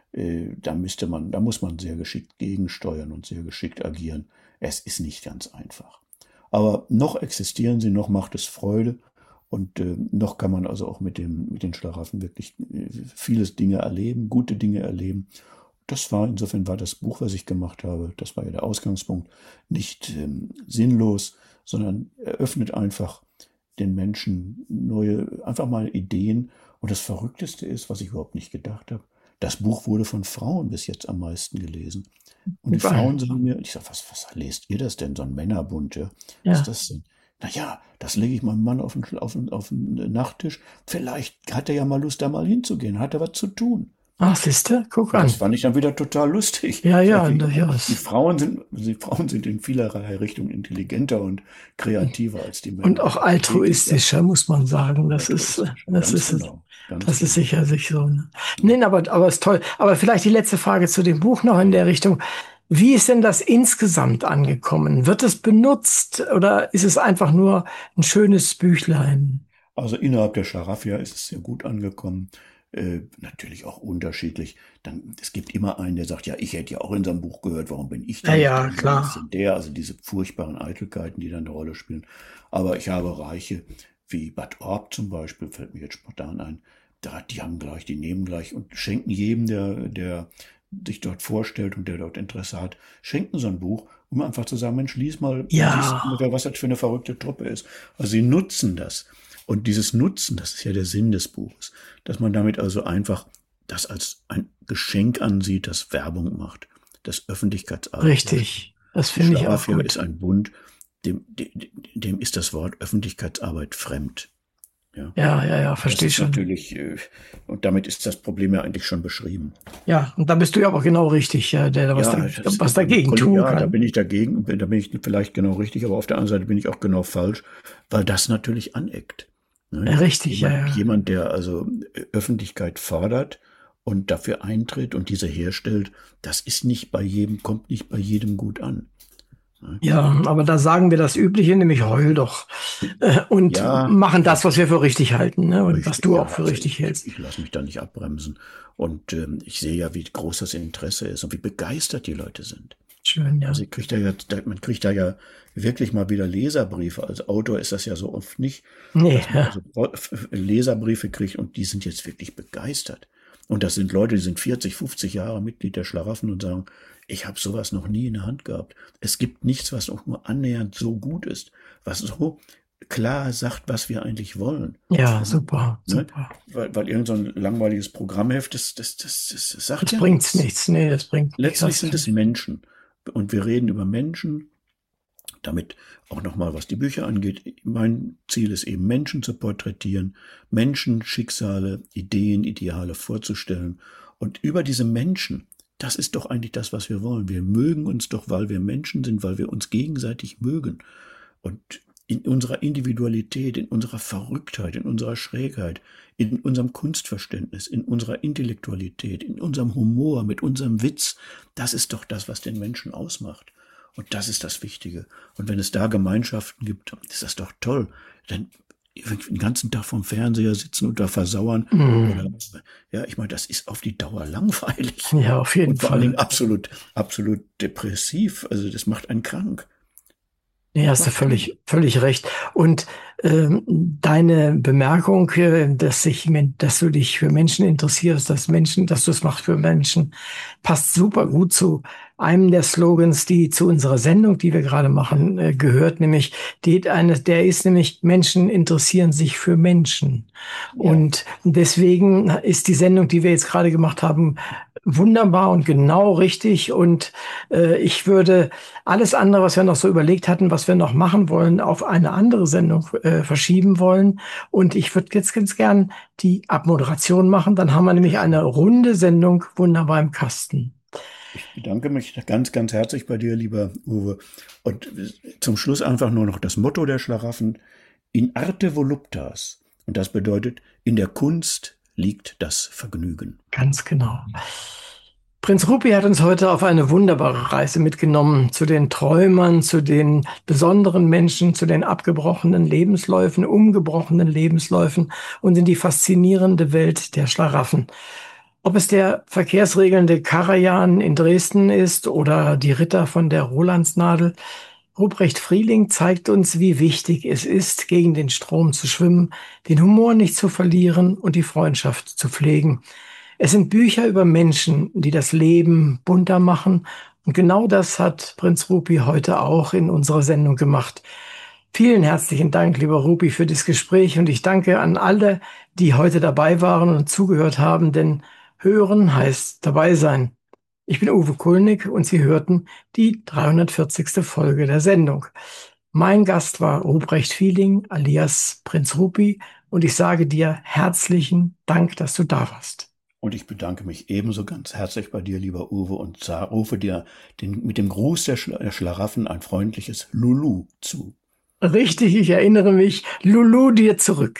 B: Da muss man sehr geschickt gegensteuern und sehr geschickt agieren. Es ist nicht ganz einfach. Aber noch existieren sie, noch macht es Freude und noch kann man also auch mit den Schlaraffen wirklich vieles Dinge erleben, gute Dinge erleben. Insofern war das Buch, was ich gemacht habe, das war ja der Ausgangspunkt, nicht sinnlos, sondern eröffnet einfach den Menschen einfach mal Ideen. Und das Verrückteste ist, was ich überhaupt nicht gedacht habe, Das Buch wurde von Frauen bis jetzt am meisten gelesen. Und die
A: Überall.
B: Frauen sagen mir, ich sage, was lest ihr das denn, so ein Männerbund, ja? Was ist
A: Ja.
B: das denn? Naja, das lege ich meinem Mann auf den Nachttisch. Vielleicht hat er ja mal Lust, da mal hinzugehen, hat er was zu tun.
A: Ach, siehste, guck
B: Und das
A: an.
B: fand ich dann wieder total lustig.
A: Ja,
B: Ich
A: ja,
B: sage,
A: durchaus.
B: Die Frauen sind in vielerlei Richtung intelligenter und kreativer als die
A: Und
B: Männer.
A: auch
B: Wirklich, ja.
A: altruistischer, muss man sagen.
B: Altruistisch. Ganz
A: Das ist
B: genau.
A: sicherlich so. Ne?
B: Ja.
A: Nee, aber ist toll. Aber vielleicht die letzte Frage zu dem Buch noch in der Richtung. Wie ist denn das insgesamt angekommen? Wird es benutzt oder ist es einfach nur ein schönes Büchlein?
B: Also innerhalb der Schlaraffia ist es sehr gut angekommen. Natürlich auch unterschiedlich. Es gibt immer einen, der sagt, ja, ich hätte ja auch in so einem Buch gehört, warum bin ich
A: Ja,
B: da nicht
A: ja,
B: drin? Warum ist
A: klar.
B: denn der? Also diese furchtbaren Eitelkeiten, die dann eine Rolle spielen. Aber ich habe Reiche, wie Bad Orb zum Beispiel, fällt mir jetzt spontan ein, die nehmen gleich und schenken jedem, der sich dort vorstellt und der dort Interesse hat, schenken so ein Buch, um einfach zu sagen, Mensch, lies mal, dann siehst du
A: Ja,
B: ungefähr, was das für eine verrückte Truppe ist. Also sie nutzen das. Und dieses Nutzen, das ist ja der Sinn des Buches, dass man damit also einfach das als ein Geschenk ansieht, das Werbung macht, das Öffentlichkeitsarbeit herstellt.
A: richtig. Das
B: Die
A: finde ich auch
B: Schlaraffia ist
A: gut.
B: ein Bund, dem ist das Wort Öffentlichkeitsarbeit fremd. Ja.
A: Ja, ja, ja,
B: Und das
A: verstehe
B: ist
A: schon.
B: natürlich, und damit ist das Problem ja eigentlich schon beschrieben.
A: Ja, und da bist du ja aber genau richtig, ja, der da
B: Ja,
A: was dagegen tun
B: Da
A: kann.
B: bin ich dagegen, da bin ich vielleicht genau richtig, aber auf der anderen Seite bin ich auch genau falsch, weil das natürlich aneckt. Ne?
A: Richtig, ja, ja.
B: Jemand, der also Öffentlichkeit fordert und dafür eintritt und diese herstellt, das ist nicht bei jedem, kommt nicht bei jedem gut an. Ne?
A: Ja, aber da sagen wir das Übliche, nämlich heul doch. Und
B: Ja,
A: machen das, was wir für richtig halten, ne? Und was
B: richtig,
A: du
B: ja.
A: auch für
B: Also
A: richtig hältst.
B: ich lasse mich da nicht abbremsen. Und ich sehe ja, wie groß das Interesse ist und wie begeistert die Leute sind.
A: Schön, ja.
B: Also man kriegt da ja wirklich mal wieder Leserbriefe. Als Autor ist das ja so oft nicht,
A: Nee,
B: dass man
A: ja.
B: also Leserbriefe kriegt und die sind jetzt wirklich begeistert. Und das sind Leute, die sind 40, 50 Jahre Mitglied der Schlaraffen und sagen, ich habe sowas noch nie in der Hand gehabt. Es gibt nichts, was auch nur annähernd so gut ist, was so klar sagt, was wir eigentlich wollen.
A: Ja,
B: Also,
A: super,
B: ne?
A: super.
B: Weil irgend so ein langweiliges Programmheft, das sagt
A: Das
B: ja
A: bringt's
B: nichts.
A: nichts. Nee, das bringt nichts.
B: Letztlich sind es Menschen. Und wir reden über Menschen, damit auch nochmal, was die Bücher angeht. Mein Ziel ist eben, Menschen zu porträtieren, Menschen, Schicksale, Ideen, Ideale vorzustellen. Und über diese Menschen, das ist doch eigentlich das, was wir wollen. Wir mögen uns doch, weil wir Menschen sind, weil wir uns gegenseitig mögen. Und in unserer Individualität, in unserer Verrücktheit, in unserer Schrägheit, in unserem Kunstverständnis, in unserer Intellektualität, in unserem Humor, mit unserem Witz, das ist doch das, was den Menschen ausmacht. Und das ist das Wichtige. Und wenn es da Gemeinschaften gibt, ist das doch toll. Denn den ganzen Tag vorm Fernseher sitzen und da versauern, oder,
A: Mhm.
B: ja, ich meine, das ist auf die Dauer langweilig.
A: Ja, auf jeden
B: Und vor allen Dingen
A: Fall.
B: absolut depressiv. Also das macht einen krank.
A: Nee,
B: Das
A: hast du
B: macht krank.
A: völlig recht. Und deine Bemerkung, dass du dich für Menschen interessierst, dass du es machst für Menschen, passt super gut zu einem der Slogans, die zu unserer Sendung, die wir gerade machen, gehört, nämlich der ist nämlich Menschen interessieren sich für Menschen.
B: Ja.
A: Und deswegen ist die Sendung, die wir jetzt gerade gemacht haben, wunderbar und genau richtig. Und ich würde alles andere, was wir noch so überlegt hatten, was wir noch machen wollen, auf eine andere Sendung verschieben wollen. Und ich würde jetzt ganz gern die Abmoderation machen. Dann haben wir
B: Sehr
A: nämlich eine
B: schön.
A: runde Sendung wunderbar im Kasten.
B: Ich bedanke mich ganz, ganz herzlich bei dir, lieber Uwe. Und zum Schluss einfach nur noch das Motto der Schlaraffen: In arte voluptas. Und das bedeutet, in der Kunst liegt das Vergnügen.
A: Ganz genau. Prinz Rupi hat uns heute auf eine wunderbare Reise mitgenommen zu den Träumern, zu den besonderen Menschen, zu den abgebrochenen Lebensläufen, umgebrochenen Lebensläufen und in die faszinierende Welt der Schlaraffen. Ob es der verkehrsregelnde Karajan in Dresden ist oder die Ritter von der Rolandsnadel, Ruprecht Frieling zeigt uns, wie wichtig es ist, gegen den Strom zu schwimmen, den Humor nicht zu verlieren und die Freundschaft zu pflegen. Es sind Bücher über Menschen, die das Leben bunter machen. Und genau das hat Prinz Rupi heute auch in unserer Sendung gemacht. Vielen herzlichen Dank, lieber Rupi, für das Gespräch. Und ich danke an alle, die heute dabei waren und zugehört haben, denn Hören heißt dabei sein. Ich bin Uwe Kulnig und Sie hörten die 340. Folge der Sendung. Mein Gast war Ruprecht Fieling alias Prinz Rupi und ich sage dir herzlichen Dank, dass du da warst.
B: Und ich bedanke mich ebenso ganz herzlich bei dir, lieber Uwe, und rufe dir mit dem Gruß der Schlaraffen ein freundliches Lulu zu.
A: Richtig, ich erinnere mich. Lulu dir zurück.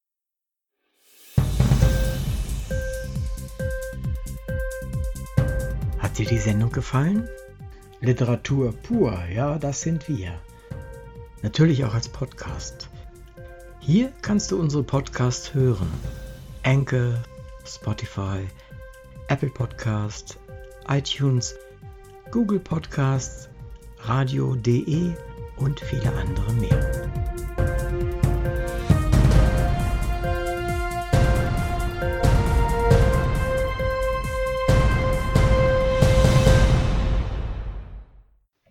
A: Hat dir die Sendung gefallen? Literatur pur, ja, das sind wir. Natürlich auch als Podcast. Hier kannst du unsere Podcasts hören. Anchor, Spotify, Apple Podcast, iTunes, Google Podcasts, radio.de und viele andere mehr.